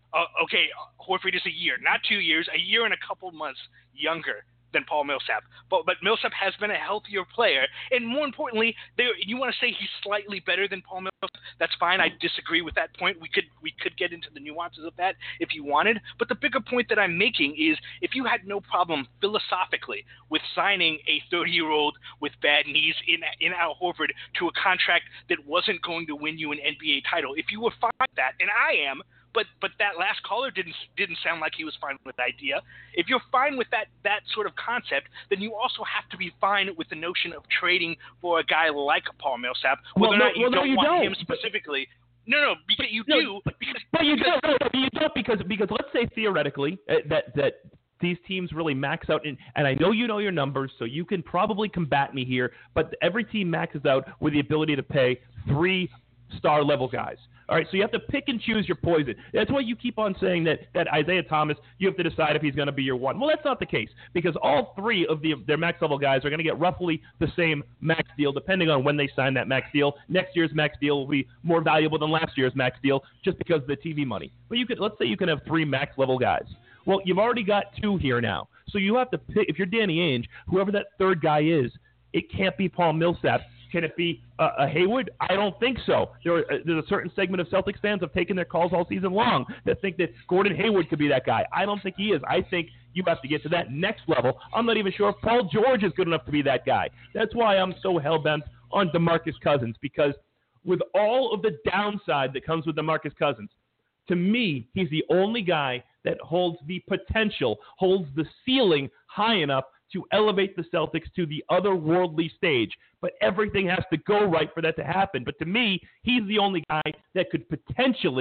Horford is a year, not 2 years, a year and a couple months younger than Paul Millsap. But Millsap has been a healthier player, and more importantly, you want to say he's slightly better than Paul Millsap. That's fine. I disagree with that point. We could get into the nuances of that if you wanted. But the bigger point that I'm making is, if you had no problem philosophically with signing a 30-year-old with bad knees in Al Horford to a contract that wasn't going to win you an NBA title, if you were fine with that, and I am. But that last caller didn't sound like he was fine with the idea. If you're fine with that sort of concept, then you also have to be fine with the notion of trading for a guy like Paul Millsap, whether or not you don't want him specifically. No, because you do. But you don't because let's say theoretically that these teams really max out, and I know you know your numbers, so you can probably combat me here, but every team maxes out with the ability to pay 3-star level guys. All right, so you have to pick and choose your poison. That's why you keep on saying that Isaiah Thomas, you have to decide if he's going to be your one. Well, that's not the case, because all 3 of their max-level guys are going to get roughly the same max deal, depending on when they sign that max deal. Next year's max deal will be more valuable than last year's max deal just because of the TV money. But let's say you can have 3 max-level guys. Well, you've already got 2 here now. So you have to pick, if you're Danny Ainge, whoever that third guy is, it can't be Paul Millsap. Can it be a Hayward? I don't think so. There's a certain segment of Celtics fans have taken their calls all season long that think that Gordon Hayward could be that guy. I don't think he is. I think you have to get to that next level. I'm not even sure if Paul George is good enough to be that guy. That's why I'm so hell-bent on DeMarcus Cousins, because with all of the downside that comes with DeMarcus Cousins, to me, he's the only guy that holds the potential, holds the ceiling high enough to elevate the Celtics to the otherworldly stage. But everything has to go right for that to happen. But to me, he's the only guy that could potentially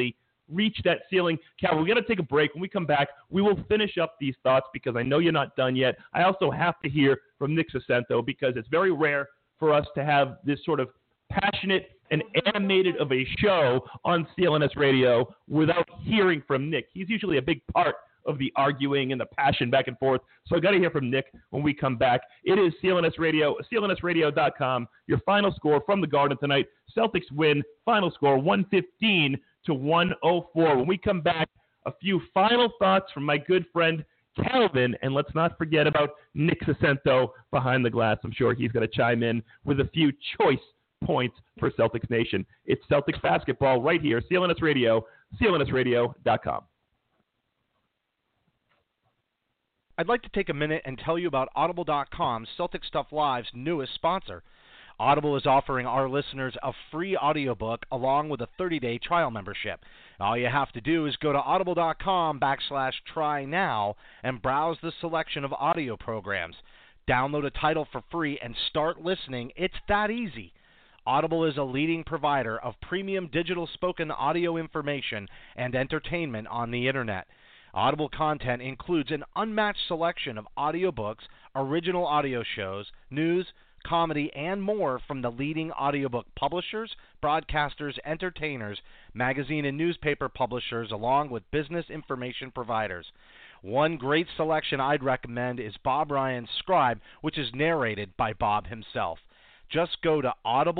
reach that ceiling. Cal, we're going to take a break. When we come back, we will finish up these thoughts because I know you're not done yet. I also have to hear from Nick Sacento because it's very rare for us to have this sort of passionate and animated of a show on CLNS Radio without hearing from Nick. He's usually a big part of the arguing and the passion back and forth. So I got to hear from Nick when we come back. It is CLNS Radio, CLNSradio.com. Your final score from the Garden tonight. Celtics win. Final score 115-104. When we come back, a few final thoughts from my good friend Calvin, and let's not forget about Nick Sacento behind the glass. I'm sure he's going to chime in with a few choice points for Celtics Nation. It's Celtics basketball right here, CLNS Radio, CLNSradio.com. I'd like to take a minute and tell you about Audible.com, Celtic Stuff Live's newest sponsor. Audible is offering our listeners a free audiobook along with a 30-day trial membership. All you have to do is go to audible.com/try now and browse the selection of audio programs. Download a title for free and start listening. It's that easy. Audible is a leading provider of premium digital spoken audio information and entertainment on the Internet. Audible content includes an unmatched selection of audiobooks, original audio shows, news, comedy, and more from the leading audiobook publishers, broadcasters, entertainers, magazine and newspaper publishers, along with business information providers. One great selection I'd recommend is Bob Ryan's Scribe, which is narrated by Bob himself. Just go to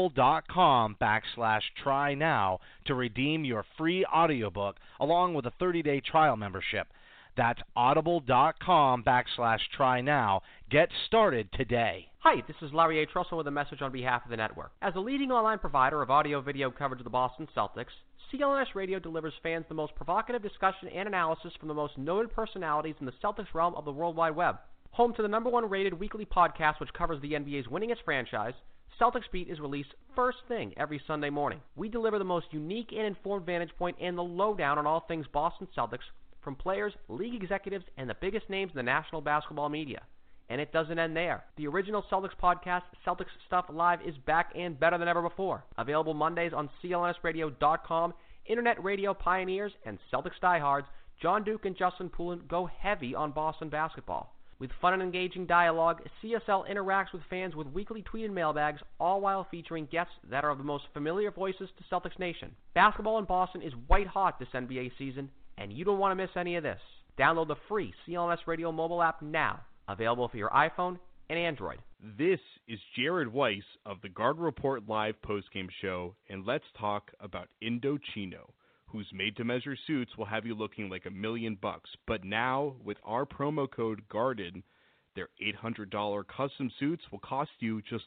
audible.com/try now to redeem your free audiobook along with a 30-day trial membership. That's audible.com/try now. Get started today. Hi, this is Larry A. Trussell with a message on behalf of the network. As a leading online provider of audio-video coverage of the Boston Celtics, CLNS Radio delivers fans the most provocative discussion and analysis from the most noted personalities in the Celtics realm of the World Wide Web. Home to the #1 rated weekly podcast which covers the NBA's winningest franchise, Celtics Beat is released first thing every Sunday morning. We deliver the most unique and informed vantage point and the lowdown on all things Boston Celtics from players, league executives, and the biggest names in the national basketball media. And it doesn't end there. The original Celtics podcast, Celtics Stuff Live, is back and better than ever before. Available Mondays on CLNSradio.com, Internet Radio pioneers and Celtics diehards, John Duke and Justin Poulin go heavy on Boston basketball. With fun and engaging dialogue, CSL interacts with fans with weekly tweet and mailbags, all while featuring guests that are of the most familiar voices to Celtics Nation. Basketball in Boston is white hot this NBA season, and you don't want to miss any of this. Download the free CLNS Radio mobile app now, available for your iPhone and Android. This is Jared Weiss of the Garden Report Live postgame show, and let's talk about Indochino, whose made-to-measure suits will have you looking like $1,000,000. But now, with our promo code GARDEN, their $800 custom suits will cost you just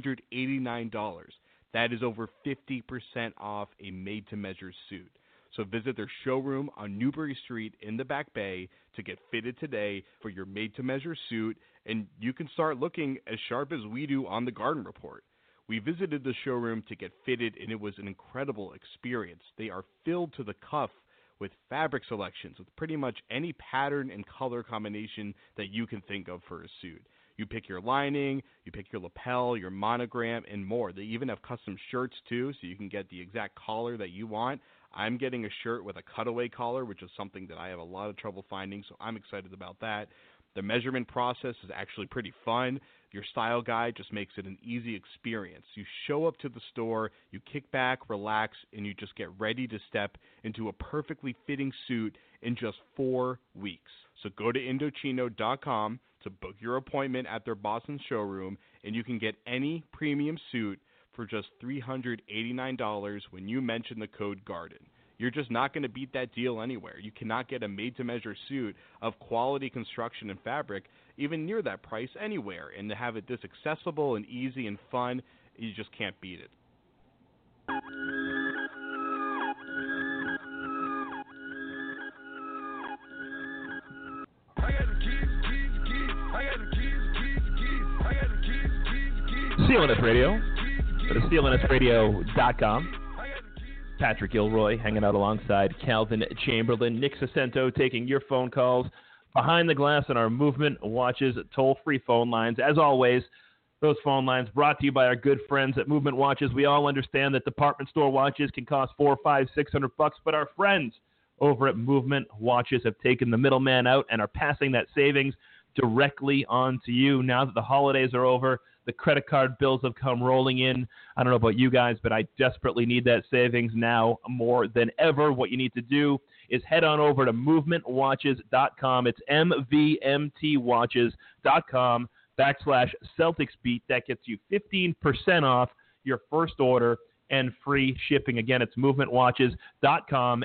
$389. That is over 50% off a made-to-measure suit. So visit their showroom on Newbury Street in the Back Bay to get fitted today for your made-to-measure suit, and you can start looking as sharp as we do on the Garden Report. We visited the showroom to get fitted, and it was an incredible experience. They are filled to the cuff with fabric selections with pretty much any pattern and color combination that you can think of for a suit. You pick your lining, you pick your lapel, your monogram, and more. They even have custom shirts, too, so you can get the exact collar that you want. I'm getting a shirt with a cutaway collar, which is something that I have a lot of trouble finding, so I'm excited about that. The measurement process is actually pretty fun. Your style guide just makes it an easy experience. You show up to the store, you kick back, relax, and you just get ready to step into a perfectly fitting suit in just 4 weeks. So go to Indochino.com to book your appointment at their Boston showroom, and you can get any premium suit for just $389 when you mention the code GARDEN. You're just not going to beat that deal anywhere. You cannot get a made-to-measure suit of quality construction and fabric even near that price anywhere. And to have it this accessible and easy and fun, you just can't beat it. CLNS Radio. Go to CLNSradio.com. Patrick Gilroy hanging out alongside Calvin Chamberlain, Nick Sacento taking your phone calls behind the glass on our Movement Watches toll-free phone lines. As always, those phone lines. Brought to you by our good friends at Movement Watches. We all understand that department store watches can cost $400, $500, $600, but our friends over at Movement Watches have taken the middleman out and are passing that savings directly on to you. Now that the holidays are over, the credit card bills have come rolling in. I don't know about you guys, but I desperately need that savings now more than ever. What you need to do is head on over to movementwatches.com. It's MVMTwatches.com/CelticsBeat. That gets you 15% off your first order and free shipping. Again, it's movementwatches.com,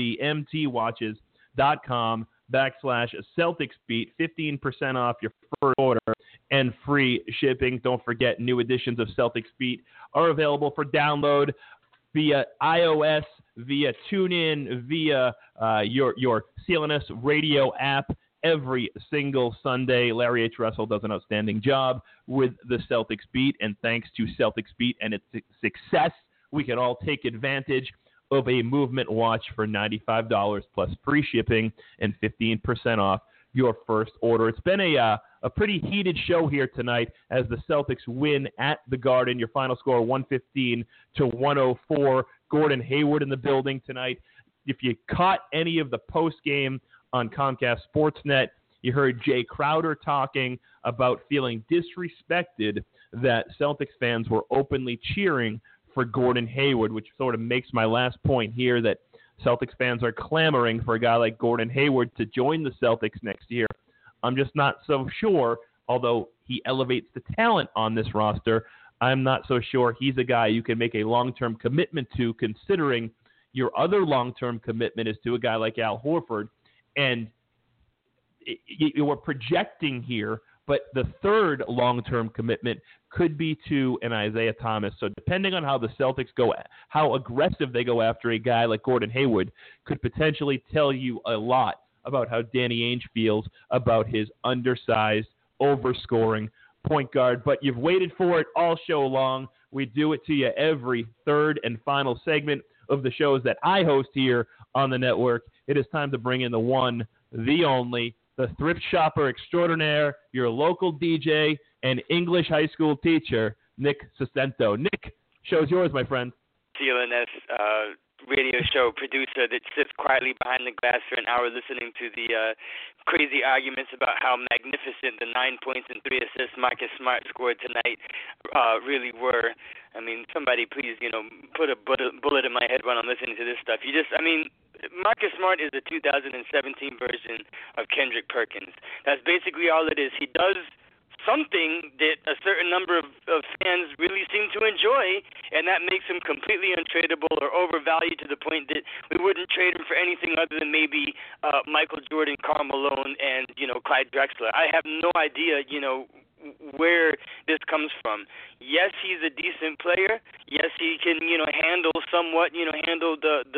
MVMTwatches.com/CelticsBeat. 15% off your first order and free shipping. Don't forget, new editions of Celtics Beat are available for download via iOS, via TuneIn, via your CLNS radio app every single Sunday. Larry H. Russell does an outstanding job with the Celtics Beat, and thanks to Celtics Beat and its success, we can all take advantage of a Movement watch for $95 plus free shipping and 15% off your first order. It's been a pretty heated show here tonight as the Celtics win at the Garden. Your final score 115-104. Gordon Hayward in the building tonight. If you caught any of the post game on Comcast Sportsnet, you heard Jay Crowder talking about feeling disrespected that Celtics fans were openly cheering for Gordon Hayward, which sort of makes my last point here that Celtics fans are clamoring for a guy like Gordon Hayward to join the Celtics next year. I'm just not so sure, although he elevates the talent on this roster, I'm not so sure he's a guy you can make a long-term commitment to, considering your other long-term commitment is to a guy like Al Horford. And we're projecting here, but the third long-term commitment could be to an Isaiah Thomas. So depending on how the Celtics go, how aggressive they go after a guy like Gordon Hayward, could potentially tell you a lot about how Danny Ainge feels about his undersized, overscoring point guard. But you've waited for it all show long. We do it to you every third and final segment of the shows that I host here on the network. It is time to bring in the one, the only, the thrift shopper extraordinaire, your local DJ, and English high school teacher, Nick Sacento. Nick, show's yours, my friend. CLNS radio show producer that sits quietly behind the glass for an hour listening to the crazy arguments about how magnificent the 9 points and 3 assists Marcus Smart scored tonight really were. I mean, somebody please, put a bullet in my head when I'm listening to this stuff. Marcus Smart is the 2017 version of Kendrick Perkins. That's basically all it is. He does something that a certain number of fans really seem to enjoy, and that makes him completely untradeable or overvalued to the point that we wouldn't trade him for anything other than maybe Michael Jordan, Karl Malone, and Clyde Drexler. I have no idea, where this comes from. Yes, he's a decent player. Yes, he can, handle somewhat, handle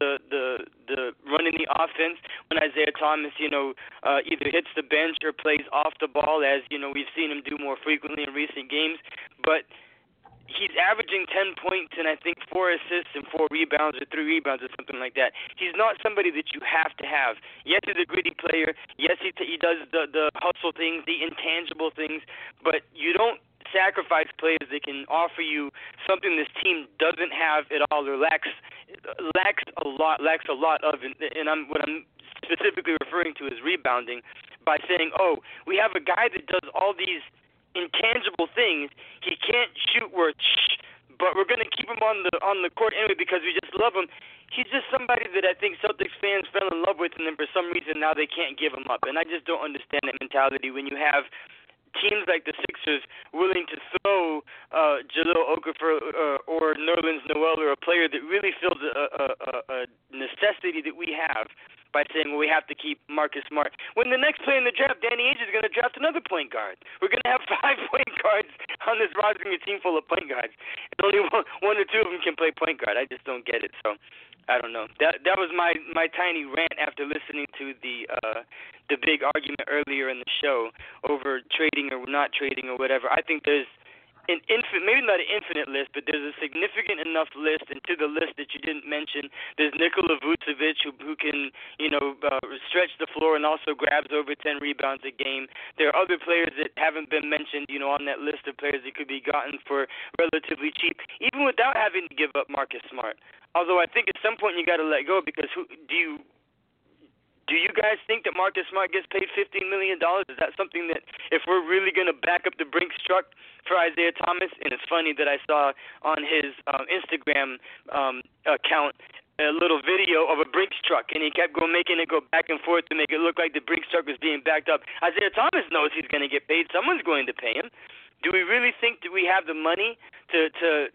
the running the offense when Isaiah Thomas, either hits the bench or plays off the ball, as, we've seen him do more frequently in recent games. But he's averaging 10 points and I think 4 assists and 4 rebounds or 3 rebounds or something like that. He's not somebody that you have to have. Yes, he's a gritty player. Yes, he does the hustle things, the intangible things, but you don't sacrifice players that can offer you something this team doesn't have at all or lacks a lot of. And what I'm specifically referring to is rebounding by saying, we have a guy that does all these intangible things. He can't shoot worth but we're going to keep him on the court anyway because we just love him. He's just somebody that I think Celtics fans fell in love with, and then for some reason now they can't give him up. And I just don't understand that mentality when you have teams like the Sixers willing to throw Jahlil Okafor or Nerlens Noel or a player that really fills a necessity that we have by saying, we have to keep Marcus Smart. When the next player in the draft, Danny Ainge is going to draft another point guard. We're going to have 5 point guards on this roster, a team full of point guards. And only one or two of them can play point guard. I just don't get it. So I don't know. That was my tiny rant after listening to the big argument earlier in the show over trading or not trading or whatever. I think there's an maybe not an infinite list, but there's a significant enough list, and to the list that you didn't mention, there's Nikola Vucevic, who can, stretch the floor and also grabs over 10 rebounds a game. There are other players that haven't been mentioned, on that list of players that could be gotten for relatively cheap, even without having to give up Marcus Smart. Although I think at some point you got to let go, because do you guys think that Marcus Smart gets paid $15 million? Is that something that, if we're really going to back up the Brinks truck for Isaiah Thomas? And it's funny that I saw on his Instagram account a little video of a Brinks truck, and he kept making it go back and forth to make it look like the Brinks truck was being backed up. Isaiah Thomas knows he's going to get paid. Someone's going to pay him. Do we really think that we have the money to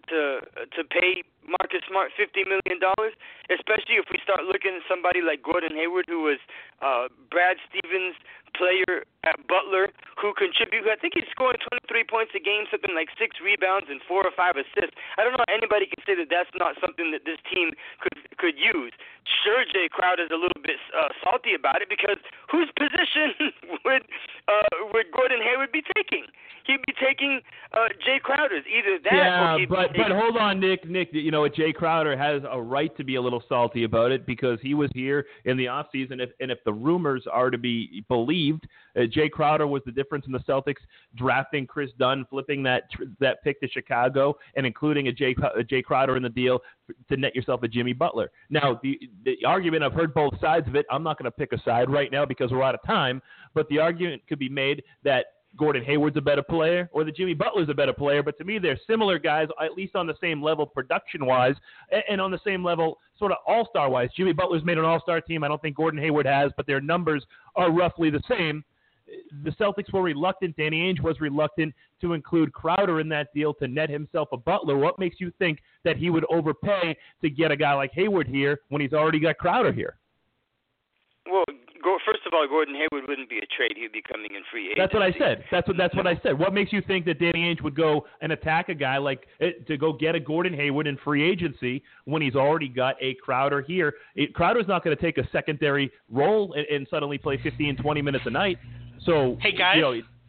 pay Marcus Smart $50 million? Especially if we start looking at somebody like Gordon Hayward, who was Brad Stevens' player at Butler, who contributed. I think he's scoring 23 points a game, something like 6 rebounds and 4 or 5 assists. I don't know how anybody can say that that's not something that this team could use. Sure, Jay Crowder is a little bit salty about it, because whose position would Gordon Hayward be taking? He'd be taking Jay Crowder's, either that or he'd but hold on, Nick. Jay Crowder has a right to be a little salty about it, because he was here in the offseason, and if the rumors are to be believed, Jay Crowder was the difference in the Celtics drafting Chris Dunn, flipping that pick to Chicago, and including a Jay Crowder in the deal to net yourself a Jimmy Butler. Now, the argument, I've heard both sides of it. I'm not going to pick a side right now because we're out of time, but the argument could be made that Gordon Hayward's a better player or that Jimmy Butler's a better player, but to me they're similar guys, at least on the same level production-wise and on the same level sort of all-star-wise. Jimmy Butler's made an all-star team. I don't think Gordon Hayward has, but their numbers are roughly the same. The Celtics were reluctant, Danny Ainge was reluctant to include Crowder in that deal to net himself a Butler. What makes you think that he would overpay to get a guy like Hayward here when he's already got Crowder here? Well, first of all, Gordon Hayward wouldn't be a trade. He'd be coming in free agency. That's what I said. That's what I said. What makes you think that Danny Ainge would go and attack a guy like to go get a Gordon Hayward in free agency when he's already got a Crowder here? Crowder's not going to take a secondary role and suddenly play 15, 20 minutes a night. So hey guys,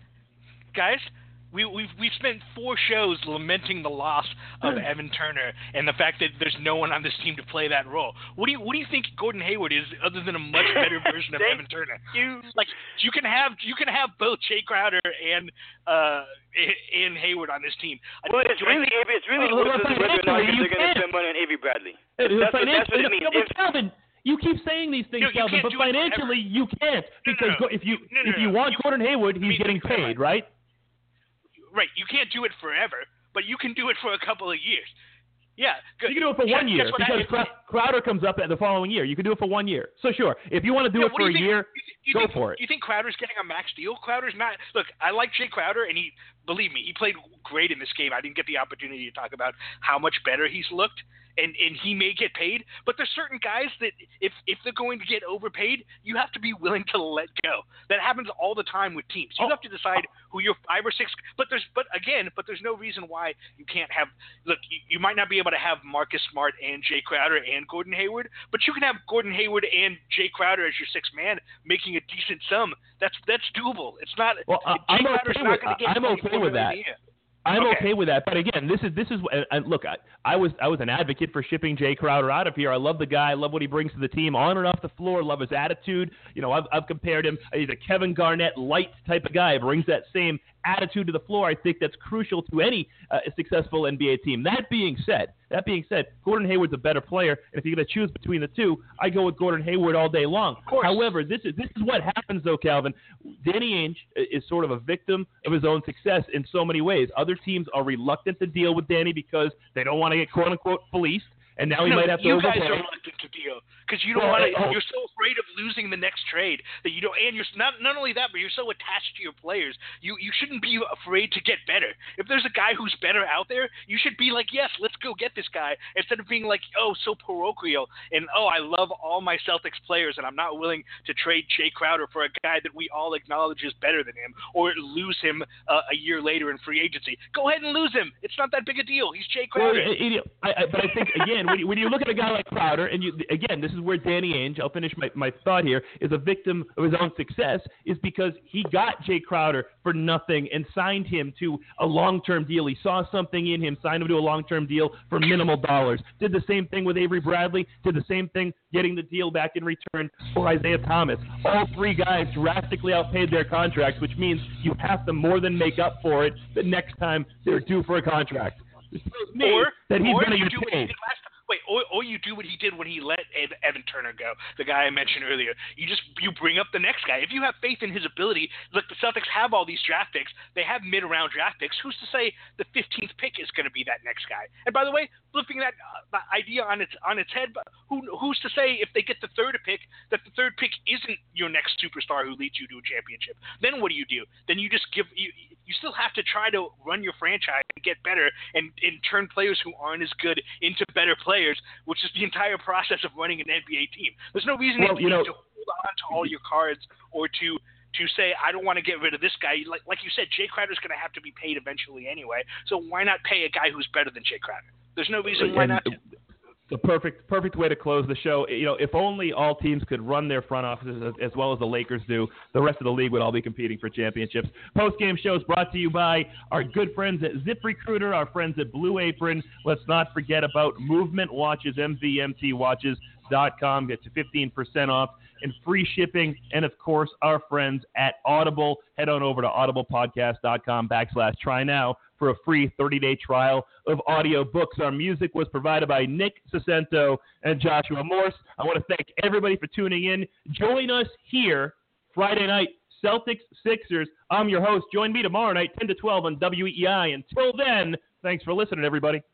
we've spent 4 shows lamenting the loss of Evan Turner and the fact that there's no one on this team to play that role. What do you think Gordon Hayward is, other than a much better version of Evan Turner? You can have both Jay Crowder and Hayward on this team. Well, it's really whether or not they're going to spend money on Avery Bradley. That's what it means. Calvin, you keep saying these things, Calvin, but financially you can't, because if you want Gordon Hayward, he's getting paid, right? Right, you can't do it forever, but you can do it for a couple of years. Yeah, good. You can do it for 1 year, because Crowder comes up the following year. You can do it for 1 year. So sure, if you want to do it for a year, go for it. You think Crowder's getting a max deal? Crowder's not. Look, I like Jay Crowder, and believe me, he played great in this game. I didn't get the opportunity to talk about how much better he's looked. And he may get paid, but there's certain guys that if they're going to get overpaid, you have to be willing to let go. That happens all the time with teams. You have to decide who your 5 or 6. But there's no reason why you can't have. Look, you might not be able to have Marcus Smart and Jay Crowder and Gordon Hayward, but you can have Gordon Hayward and Jay Crowder as your 6th man, making a decent sum. That's doable. It's not. Well, I'm okay with that. I'm okay with that, but again, this is look. I was an advocate for shipping Jay Crowder out of here. I love the guy. I love what he brings to the team on and off the floor. Love his attitude. I've compared him. He's a Kevin Garnett light type of guy. Brings that same attitude to the floor. I think that's crucial to any successful NBA team. That being said, Gordon Hayward's a better player, and if you're going to choose between the two, I go with Gordon Hayward all day long. However, this is what happens, though, Calvin. Danny Ainge is sort of a victim of his own success in so many ways. Other teams are reluctant to deal with Danny because they don't want to get quote-unquote fleeced. And now he might have to overpay. You guys are reluctant to deal because you don't want to. You're so afraid of losing the next trade that you don't. And you're not only that, but you're so attached to your players. You shouldn't be afraid to get better. If there's a guy who's better out there, you should be like, yes, let's go get this guy, instead of being like, oh, so parochial and I love all my Celtics players and I'm not willing to trade Jay Crowder for a guy that we all acknowledge is better than him, or lose him a year later in free agency. Go ahead and lose him. It's not that big a deal. He's Jay Crowder. But I think again. again, when you look at a guy like Crowder, and again, this is where Danny Ainge, I'll finish my thought here, is a victim of his own success, is because he got Jay Crowder for nothing and signed him to a long-term deal. He saw something in him, signed him to a long-term deal for minimal dollars. Did the same thing with Avery Bradley, did the same thing getting the deal back in return for Isaiah Thomas. All three guys drastically outpaid their contracts, which means you have to more than make up for it the next time they're due for a contract. It tells me that he's going to get paid. Or you do what he did when he let Evan Turner go, the guy I mentioned earlier. You bring up the next guy. If you have faith in his ability, look, the Celtics have all these draft picks. They have mid-round draft picks. Who's to say the 15th pick is going to be that next guy? And by the way, flipping that idea on its head, who's to say if they get the third pick that the third pick isn't your next superstar who leads you to a championship? Then what do? Then you just give you still have to try to run your franchise and get better and turn players who aren't as good into better players, which is the entire process of running an NBA team. There's no reason to hold on to all your cards or to say, I don't want to get rid of this guy. Like you said, Jay Crowder's going to have to be paid eventually anyway, so why not pay a guy who's better than Jay Crowder? There's no reason why not to. The perfect way to close the show. If only all teams could run their front offices as well as the Lakers do, the rest of the league would all be competing for championships. Post-game show is brought to you by our good friends at ZipRecruiter, our friends at Blue Apron. Let's not forget about Movement Watches, MVMTWatches.com. Get you 15% off and free shipping. And, of course, our friends at Audible. Head on over to audiblepodcast.com/try now for a free 30-day trial of audio books. Our music was provided by Nick Sacento and Joshua Morse. I want to thank everybody for tuning in. Join us here Friday night, Celtics-Sixers. I'm your host. Join me tomorrow night, 10 to 12 on WEEI. Until then, thanks for listening, everybody.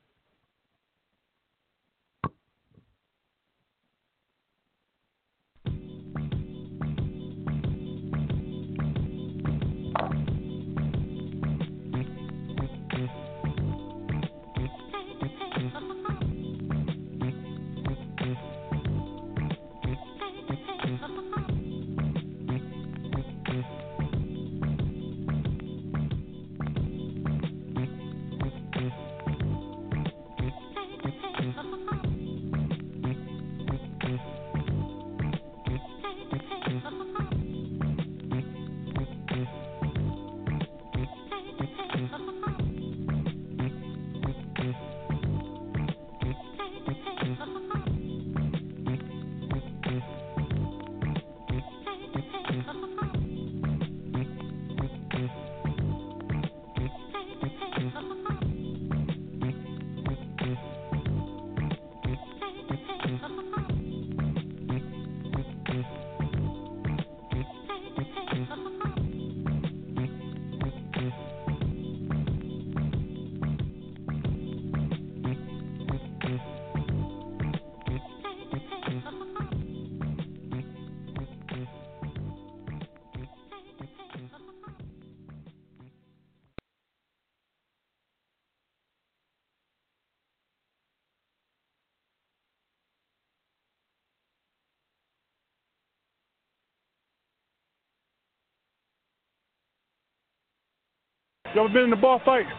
You ever been in a bar fight?